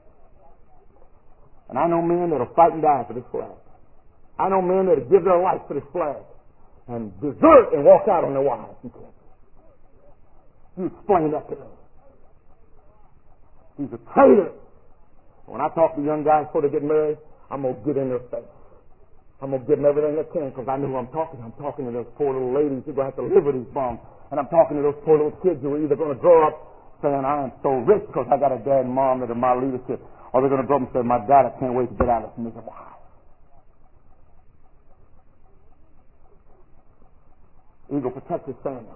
And I know men that will fight and die for this flag. I know men that will give their life for this flag and desert and walk out on their wives and kids. You explain that to me. He's a traitor. When I talk to young guys before they get married, I'm going to get in their face. I'm going to give them everything they can because I know who I'm talking to. I'm talking to those poor little ladies who are going to have to live with these bums. And I'm talking to those poor little kids who are either going to grow up saying, I am so rich because I got a dad and mom that are my leadership, or they're going to grow up and say, my God, I can't wait to get out of this miserable house. Eagle protects his family.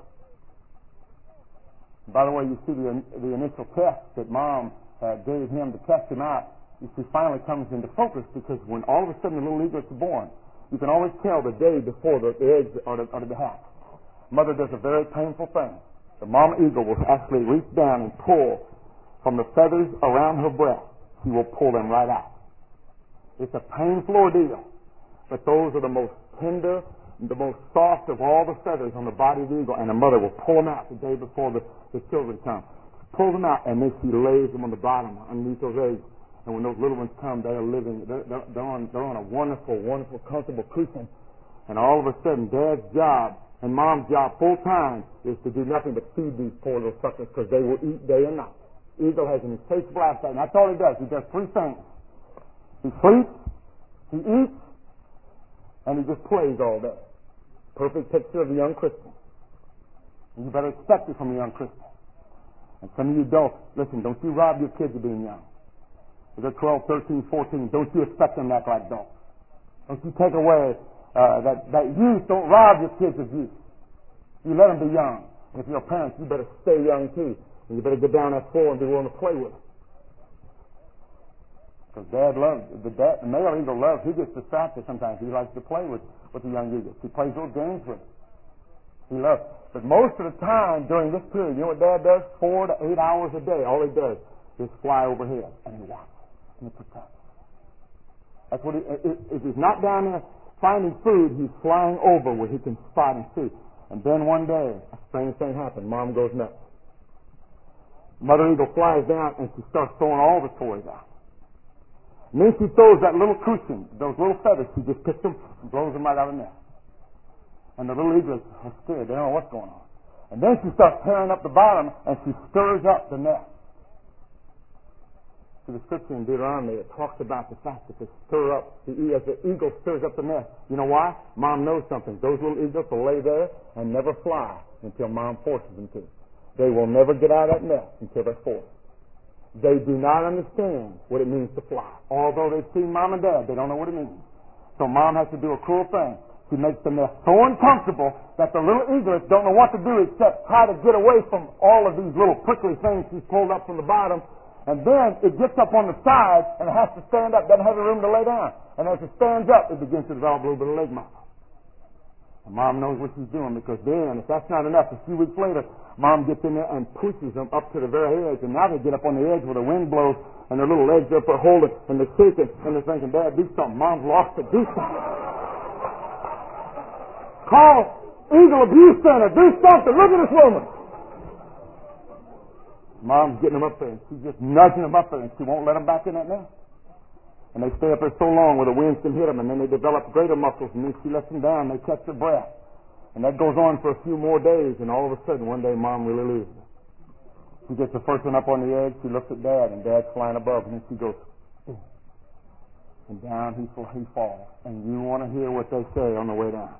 By the way, you see the initial test that mom gave him to test him out, you see, finally comes into focus because when all of a sudden the little eaglets are born, you can always tell the day before the eggs are to be hatched. Mother does a very painful thing. The mama eagle will actually reach down and pull from the feathers around her breast. She will pull them right out. It's a painful ordeal, but those are the most tender, the most soft of all the feathers on the body of the eagle, and the mother will pull them out the day before the children come. Pull them out, and then she lays them on the bottom underneath those eggs. And when those little ones come, they are living, they're on a wonderful, wonderful, comfortable cushion. And all of a sudden, Dad's job and Mom's job full time is to do nothing but feed these poor little suckers because they will eat day and night. Eagle has an insatiable appetite, and that's all he does. He does three things. He sleeps, he eats, and he just plays all day. Perfect picture of a young Christian. And you better expect it from a young Christian. And some of you don't. Listen, don't you rob your kids of being young. If they're 12, 13, 14, don't you expect them to act like dogs. Don't you take away that youth. Don't rob your kids of youth. You let them be young. And if you're a parent, you better stay young too. And you better get down that floor and be willing to play with them. Because Dad loves, the male eagle loves, he gets distracted sometimes. He likes to play with the young eagles. He plays little games with them. He loves. But most of the time during this period, you know what Dad does? 4 to 8 hours a day. All he does is fly overhead and he watches. And it protects. That's what if he's not down there finding food, he's flying over where he can spot and see. And then one day, a strange thing happens. Mom goes nuts. Mother eagle flies down and she starts throwing all the toys out. And then she throws that little cushion, those little feathers, she just picks them and blows them right out of the nest. And the little eaglets are scared. They don't know what's going on. And then she starts tearing up the bottom and she stirs up the nest. To the scripture in Deuteronomy, it talks about the fact that they stir up, as the eagle stirs up the nest. You know why? Mom knows something. Those little eagles will lay there and never fly until Mom forces them to. They will never get out of that nest until they're forced. They do not understand what it means to fly. Although they've seen Mom and Dad, they don't know what it means. So Mom has to do a cruel thing. She makes the nest so uncomfortable that the little eaglets don't know what to do except try to get away from all of these little prickly things she's pulled up from the bottom. And then it gets up on the side and it has to stand up. Doesn't have the room to lay down. And as it stands up, it begins to develop a little bit of leg muscle. And Mom knows what she's doing because then, if that's not enough, a few weeks later, Mom gets in there and pushes them up to the very edge. And now they get up on the edge where the wind blows and their little legs are up there holding and they're shaking and they're thinking, Dad, do something. Mom's lost it. Do something. Call Eagle Abuse Center. Do something. Look at this woman. Mom's getting them up there, and she's just nudging them up there, and she won't let them back in that nest. And they stay up there so long where the winds can hit them, and then they develop greater muscles, and then she lets them down, and they catch their breath. And that goes on for a few more days, and all of a sudden, one day, Mom really loses. She gets the first one up on the edge, she looks at Dad, and Dad's flying above, and then she goes, and down he falls. And you want to hear what they say on the way down.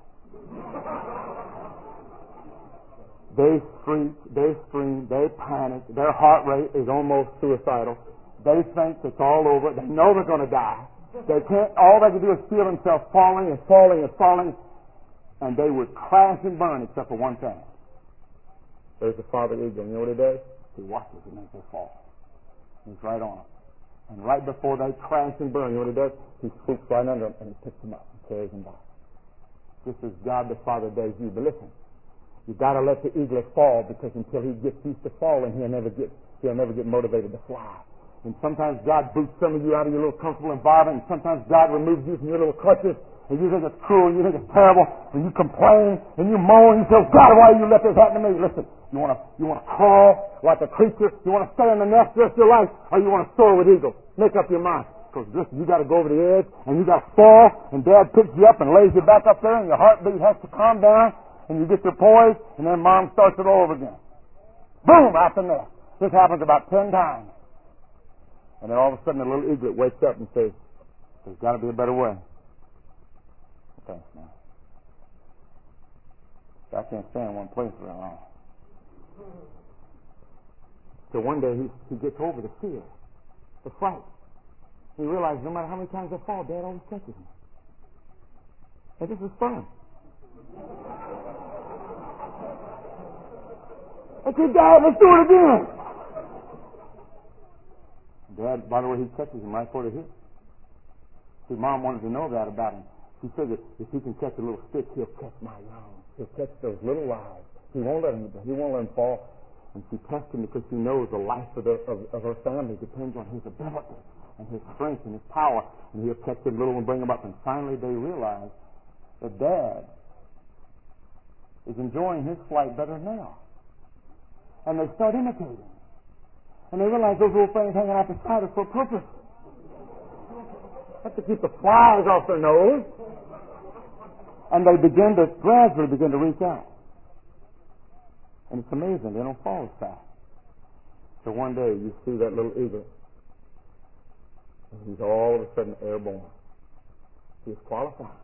They scream, they panic, their heart rate is almost suicidal. They think it's all over. They know they're going to die. They can't. All they can do is feel themselves falling and falling and falling, and they would crash and burn except for one thing. There's the father eagle. You know what he does? He watches them as they fall. He's right on them. And right before they crash and burn, you know what he does? He swoops right under them and he picks them up and carries them back. Just as God the Father does you. But listen, you've got to let the eagle fall, because until he gets used to falling, he'll never get motivated to fly. And sometimes God boots some of you out of your little comfortable environment, and sometimes God removes you from your little clutches, and you think it's cruel, and you think it's terrible, and you complain, and you moan, and you say, God, why you let this happen to me? Listen, you want to crawl like a creature? You want to stay in the nest the rest of your life, or you want to soar with eagles? Make up your mind. Because listen, you got to go over the edge, and you got to fall, and Dad picks you up and lays you back up there, and your heartbeat has to calm down, and you get your poise, and then Mom starts it all over again. Boom, out the nest. This happens about 10 times. And then all of a sudden, a little eaglet wakes up and says, there's got to be a better way. Thanks, man. I can't stay in one place very long. So one day, he gets over the fear, the fright. He realizes no matter how many times I fall, Dad always catches me. And this is fun. I said, Dad, let's do it again. Dad, by the way, he catches him right before the hit. See, Mom wanted to know that about him. She said that if he can catch a little stick, he'll catch my young. He'll catch those little lives. He won't let him fall. And she tests him because she knows the life of her family depends on his ability and his strength and his power. And he'll catch them little and bring them up. And finally they realize that Dad is enjoying his flight better than they are. And they start imitating. And they realize those little things hanging out the side are for a purpose. Have to keep the flies off their nose. And they gradually begin to reach out. And it's amazing, they don't fall as fast. So one day you see that little eagle, and he's all of a sudden airborne. He's qualified.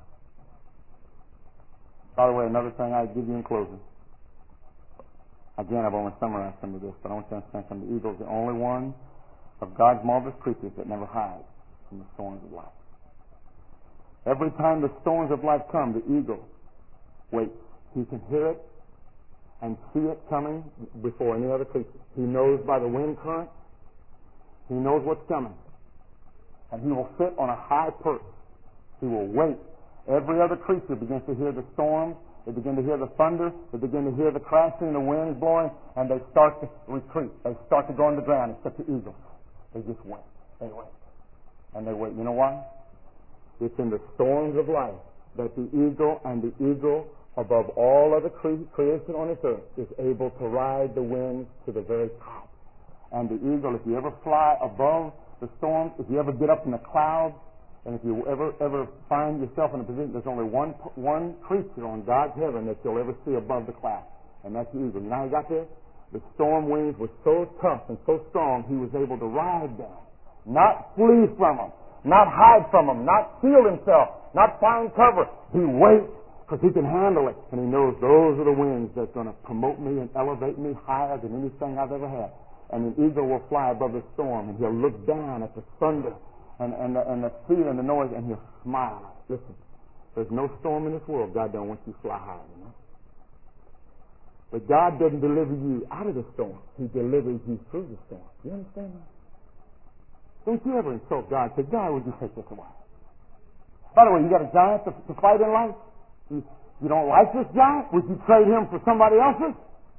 By the way, another thing I'd give you in closing. Again, I've only summarized some of this, but I want you to understand something. The eagle is the only one of God's marvelous creatures that never hides from the storms of life. Every time the storms of life come, the eagle waits. He can hear it and see it coming before any other creature. He knows by the wind current. He knows what's coming. And he will sit on a high perch. He will wait. Every other creature begins to hear the storms. They begin to hear the thunder. They begin to hear the crashing, the winds blowing, and they start to retreat. They start to go on the ground, except the eagles. They just wait. They wait. And they wait. You know why? It's in the storms of life that the eagle, above all other creation on this earth, is able to ride the winds to the very top. And the eagle, if you ever fly above the storms, if you ever get up in the clouds, and if you ever find yourself in a position, there's only one creature on God's heaven that you'll ever see above the clouds, and that's the eagle. Now he got there, the storm winds were so tough and so strong, he was able to ride them, not flee from them, not hide from them, not shield himself, not find cover. He waits because he can handle it, and he knows those are the winds that's going to promote me and elevate me higher than anything I've ever had. And an eagle will fly above the storm, and he'll look down at the thunder and the fear and the noise, and he'll smile. Listen, there's no storm in this world God don't want you to fly high. You know? But God doesn't deliver you out of the storm. He delivers you through the storm. You understand that? Don't you ever insult God. Say, God, would you take this away? By the way, you got a giant to fight in life? You don't like this giant? Would you trade him for somebody else's?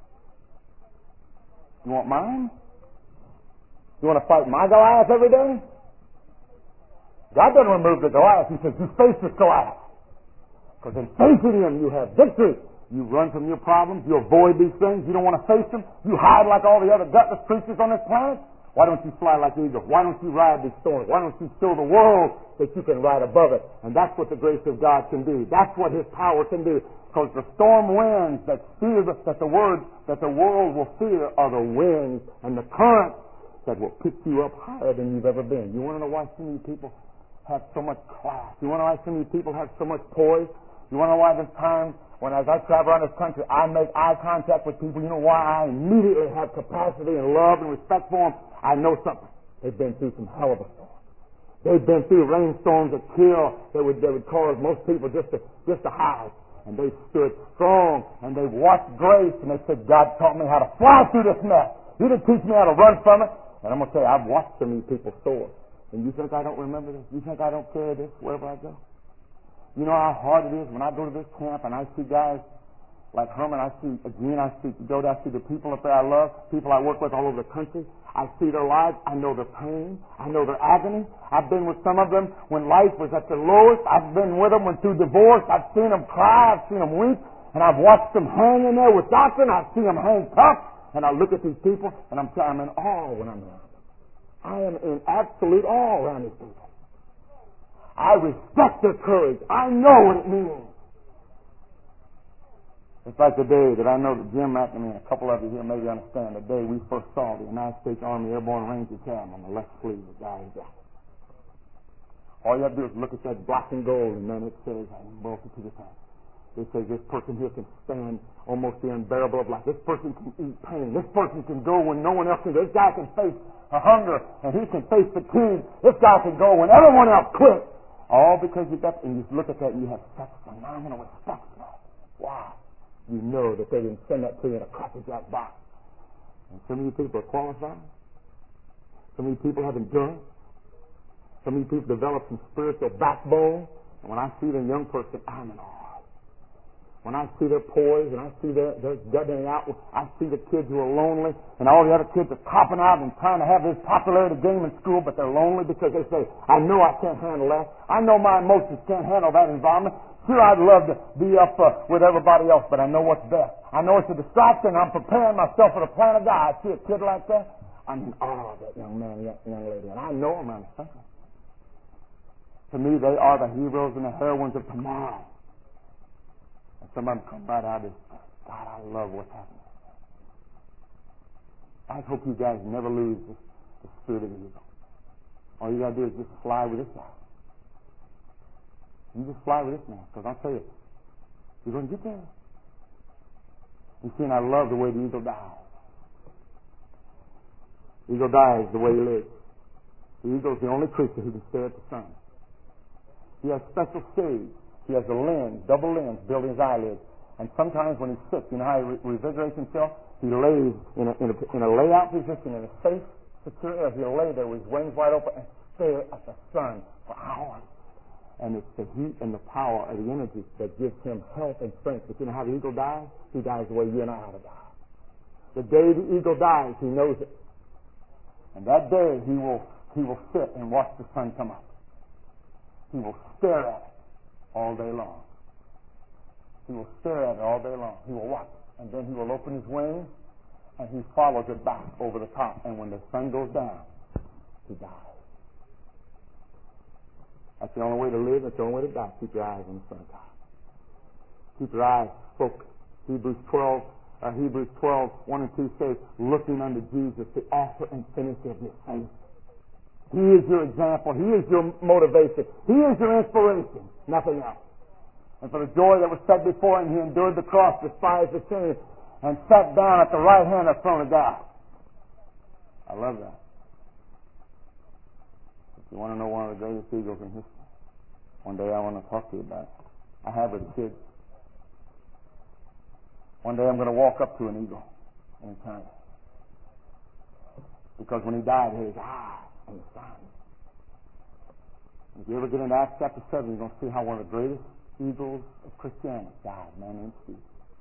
You want mine? You want to fight my Goliath every day? God doesn't remove the Goliath. He says, you face this Goliath. Because in facing him, you have victory. You run from your problems. You avoid these things. You don't want to face them. You hide like all the other gutless creatures on this planet. Why don't you fly like the eagle? Why don't you ride these storms? Why don't you show the world that you can ride above it? And that's what the grace of God can do. That's what his power can do. Because the storm winds that the world will fear are the winds and the currents that will pick you up higher than you've ever been. You want to know why so many people have so much class? You want to know why so many people have so much poise? You want to know why there's times when, as I travel around this country, I make eye contact with people? You know why I immediately have capacity and love and respect for them? I know something. They've been through some hell of a storm. They've been through rainstorms that kill, that would cause most people just to hide. And they stood strong, and they watched grace, and they said, God taught me how to fly through this mess. He didn't teach me how to run from it. And I'm going to tell you, I've watched so many people soar. And you think I don't remember this? You think I don't carry this wherever I go? You know how hard it is when I go to this camp and I see guys like Herman, I see the people up there I love, people I work with all over the country. I see their lives. I know their pain. I know their agony. I've been with some of them when life was at their lowest. I've been with them when through divorce. I've seen them cry. I've seen them weep. And I've watched them hang in there with doctrine. I've seen them hang tough. And I look at these people, and I'm in awe when I'm around them. I am in absolute awe around these people. I respect their courage. I know what it means. It's like the day that I know that Jim McNamee and a couple of you here maybe understand, the day we first saw the United States Army Airborne Ranger Cam on the left sleeve of the guy's jacket. All you have to do is look at that black and gold, and then it says, multitude of times. It says this person here can stand almost the unbearable of life. This person can eat pain. This person can go when no one else can. This guy can face a hunger, and he can face fatigue. This guy can go when everyone else quits. All because you got, and you look at that and you have such phenomenal respect for that. Wow. You know that they didn't send that to you in a crackerjack box. And so many people are qualified. So many people have endurance. So many people develop some spiritual backbone. And when I see the young person, I'm in awe. When I see their poise and I see their guttering out, I see the kids who are lonely and all the other kids are copping out and trying to have this popularity game in school, but they're lonely because they say, I know I can't handle that. I know my emotions can't handle that environment. Sure, I'd love to be up with everybody else, but I know what's best. I know it's a distraction. I'm preparing myself for the plan of God. I see a kid like that, I'm in awe of that young man, young lady, and I know them. I'm thinking. To me, they are the heroes and the heroines of tomorrow. And some of them come right out of this. God, I love what's happening. I hope you guys never lose the spirit of the eagle. All you got to do is just fly with this guy. You just fly with this man, because I'll tell you, you're going to get there. You see, and I love the way the eagle dies. The eagle dies the way he lives. The eagle is the only creature who can stare at the sun. He has special shades. He has a lens, double lens, built in his eyelids. And sometimes when he's sick, you know how he revigorates himself? He lays in a layout position in a safe, secure area. He'll lay there with his wings wide open and stare at the sun for hours. And it's the heat and the power of the energy that gives him health and strength. But you know how the eagle dies? He dies the way you and I ought to die. The day the eagle dies, he knows it. And that day he will sit and watch the sun come up. He will stare at it all day long. He will stare at it all day long. He will watch it. And then he will open his wings and he follows it back over the top. And when the sun goes down, he dies. That's the only way to live. That's the only way to die. Keep your eyes on the Son of God. Keep your eyes focused. Hebrews 12, 1 and 2 says, looking unto Jesus, the author and finisher of your faith. He is your example. He is your motivation. He is your inspiration. Nothing else. And for the joy that was set before him, he endured the cross, despised the sin, and sat down at the right hand of the throne of God. I love that. If you want to know one of the greatest eagles in history, one day I want to talk to you about it. I have with the kids. One day I'm going to walk up to an eagle in eternity. Because when he died, he had his eyes on the sun. If you ever get into Acts chapter 7, you're going to see how one of the greatest eagles of Christianity died, a man named Stephen.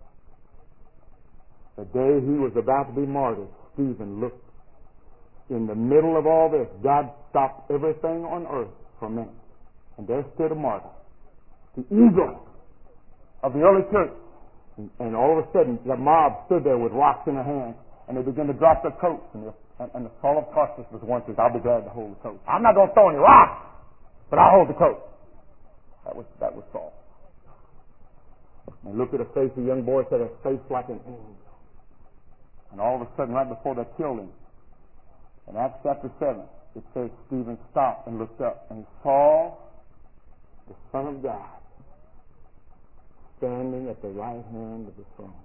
The day he was about to be martyred, Stephen looked. In the middle of all this, God stopped everything on earth for a minute. And there stood a martyr, the eagle of the early church. And all of a sudden, the mob stood there with rocks in their hands, and they began to drop their coats. And the Saul of Tarsus was one who said, I'll be glad to hold the coat. I'm not going to throw any rocks, but I'll hold the coat. That was Saul. And look at the face of the young boy, said a face like an angel. And all of a sudden, right before they killed him, in Acts chapter 7, it says Stephen stopped and looked up, and he saw the Son of God standing at the right hand of the throne.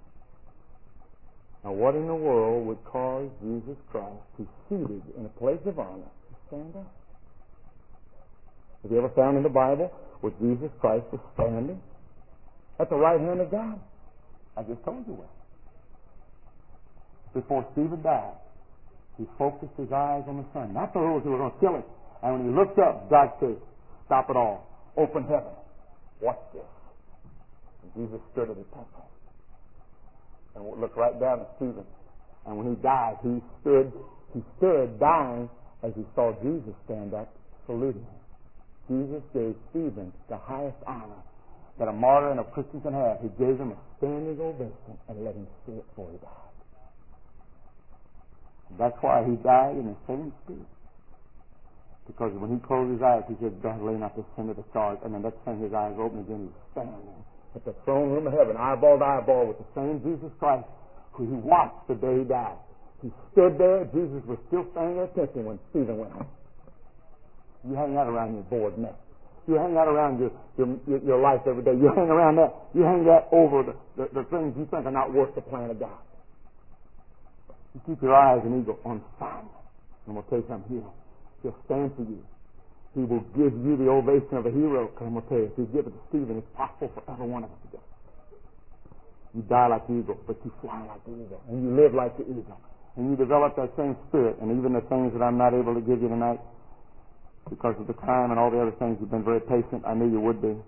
Now, what in the world would cause Jesus Christ to be seated in a place of honor stand up. Have you ever found in the Bible where Jesus Christ was standing at the right hand of God? I just told you that. Before Stephen died, he focused his eyes on the Son, not the those who were going to kill him. And when he looked up, God said, stop it all. Open heaven. Watch this. And Jesus stood at the temple and looked right down at Stephen. And when he died, he stood dying as he saw Jesus stand up saluting him. Jesus gave Stephen the highest honor that a martyr and a Christian can have. He gave him a standing ovation and let him see it before he died. And that's why he died in the same spirit. Because when he closed his eyes, he said, God, lay not this sin to the charge. And then next time his eyes opened again, he was standing at the throne room of heaven, eyeball to eyeball, with the same Jesus Christ who he watched the day he died. He stood there. Jesus was still standing at attention when Stephen went home. You hang out around your bored nest. You hang out around your life every day. You hang around that. You hang that over the things you think are not worth the plan of God. You keep your eyes and eagle on Simon. And I'm going to tell you something here. He'll stand for you. He will give you the ovation of a hero. And I'm going to tell you, if he gives it to Stephen, it's possible for every one of us to do. You die like the eagle, but you fly like the eagle. And you live like the eagle. And you develop that same spirit. And even the things that I'm not able to give you tonight, because of the time and all the other things, you've been very patient. I knew you would be.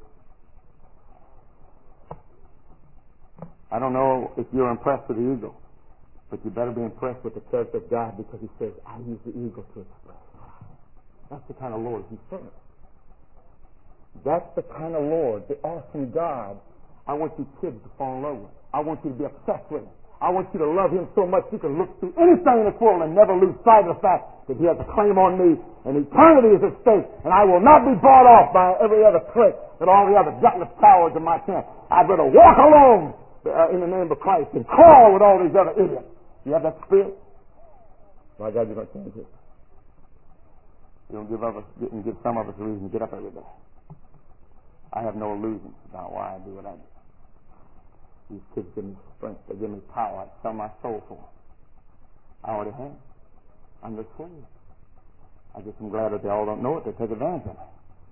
I don't know if you're impressed with the eagle, but you better be impressed with the character of God, because he says, I use the eagle to express. That's the kind of Lord he serves. That's the kind of Lord, the awesome God, I want you kids to fall in love with. I want you to be obsessed with him. I want you to love him so much you can look through anything in this world and never lose sight of the fact that he has a claim on me, and eternity is at stake, and I will not be bought off by every other trick and all the other gutless cowards in my tent. I'd rather walk alone in the name of Christ and crawl with all these other idiots. You have that spirit? My God, you're going to change it. You don't give some of us a reason to get up every day. I have no illusions about why I do what I do. These kids give me strength. They give me power. I sell my soul for them. I already have. I'm their slave. I just am glad that they all don't know it. They take advantage of it.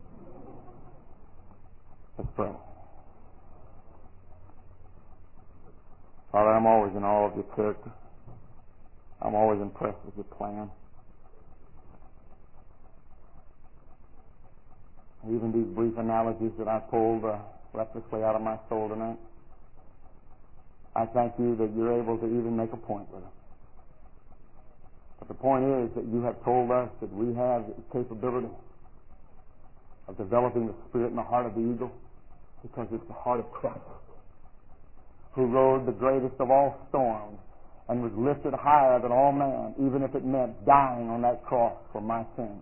Let's pray. Father, I'm always in awe of your character. I'm always impressed with your plan. Even these brief analogies that I pulled recklessly out of my soul tonight, I thank you that you're able to even make a point with them. But the point is that you have told us that we have the capability of developing the spirit in the heart of the eagle, because it's the heart of Christ, who rode the greatest of all storms and was lifted higher than all man, even if it meant dying on that cross for my sins.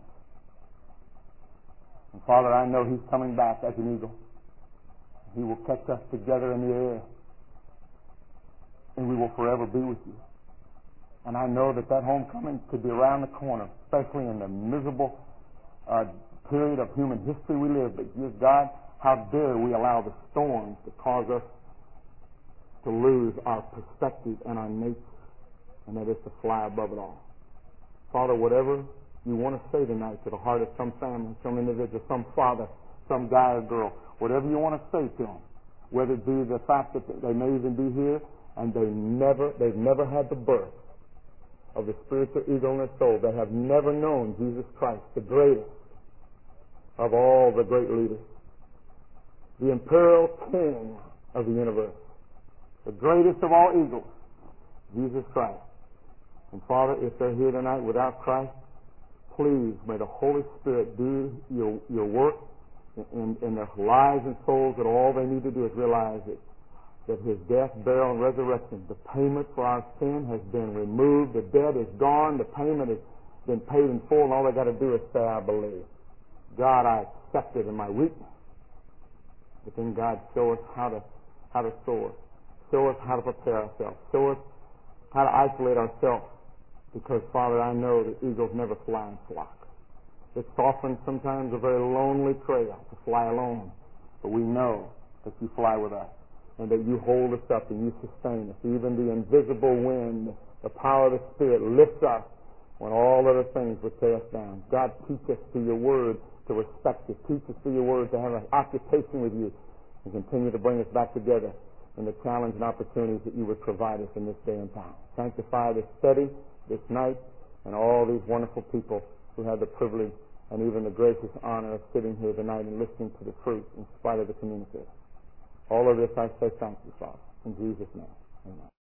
And Father, I know he's coming back as an eagle. He will catch us together in the air, and we will forever be with you. And I know that homecoming could be around the corner, especially in the miserable period of human history we live. But dear God, how dare we allow the storms to cause us to lose our perspective and our nature, and that is to fly above it all. Father, whatever you want to say tonight to the heart of some family, some individual, some father, some guy or girl, whatever you want to say to them, whether it be the fact that they may even be here and they've never had the birth of the spiritual eagle in their soul. They have never known Jesus Christ, the greatest of all the great leaders, the imperial king of the universe, the greatest of all eagles, Jesus Christ. And Father, if they're here tonight without Christ, please may the Holy Spirit do your work in their lives and souls, that all they need to do is realize that his death, burial, and resurrection, the payment for our sin has been removed. The debt is gone. The payment has been paid in full, and all they got to do is say, I believe. God, I accept it in my weakness. But then God, show us how to soar. Show us how to prepare ourselves. Show us how to isolate ourselves. Because, Father, I know that eagles never fly in flocks. It's often sometimes a very lonely trail to fly alone. But we know that you fly with us, and that you hold us up and you sustain us. Even the invisible wind, the power of the Spirit lifts us when all other things would tear us down. God, teach us through your word to respect you. Teach us through your word to have an occupation with you and continue to bring us back together in the challenge and opportunities that you would provide us in this day and time. Sanctify this study, this night, and all these wonderful people who have the privilege and even the gracious honor of sitting here tonight and listening to the truth in spite of the communicator. All of this I say thank you, Father. In Jesus' name, amen.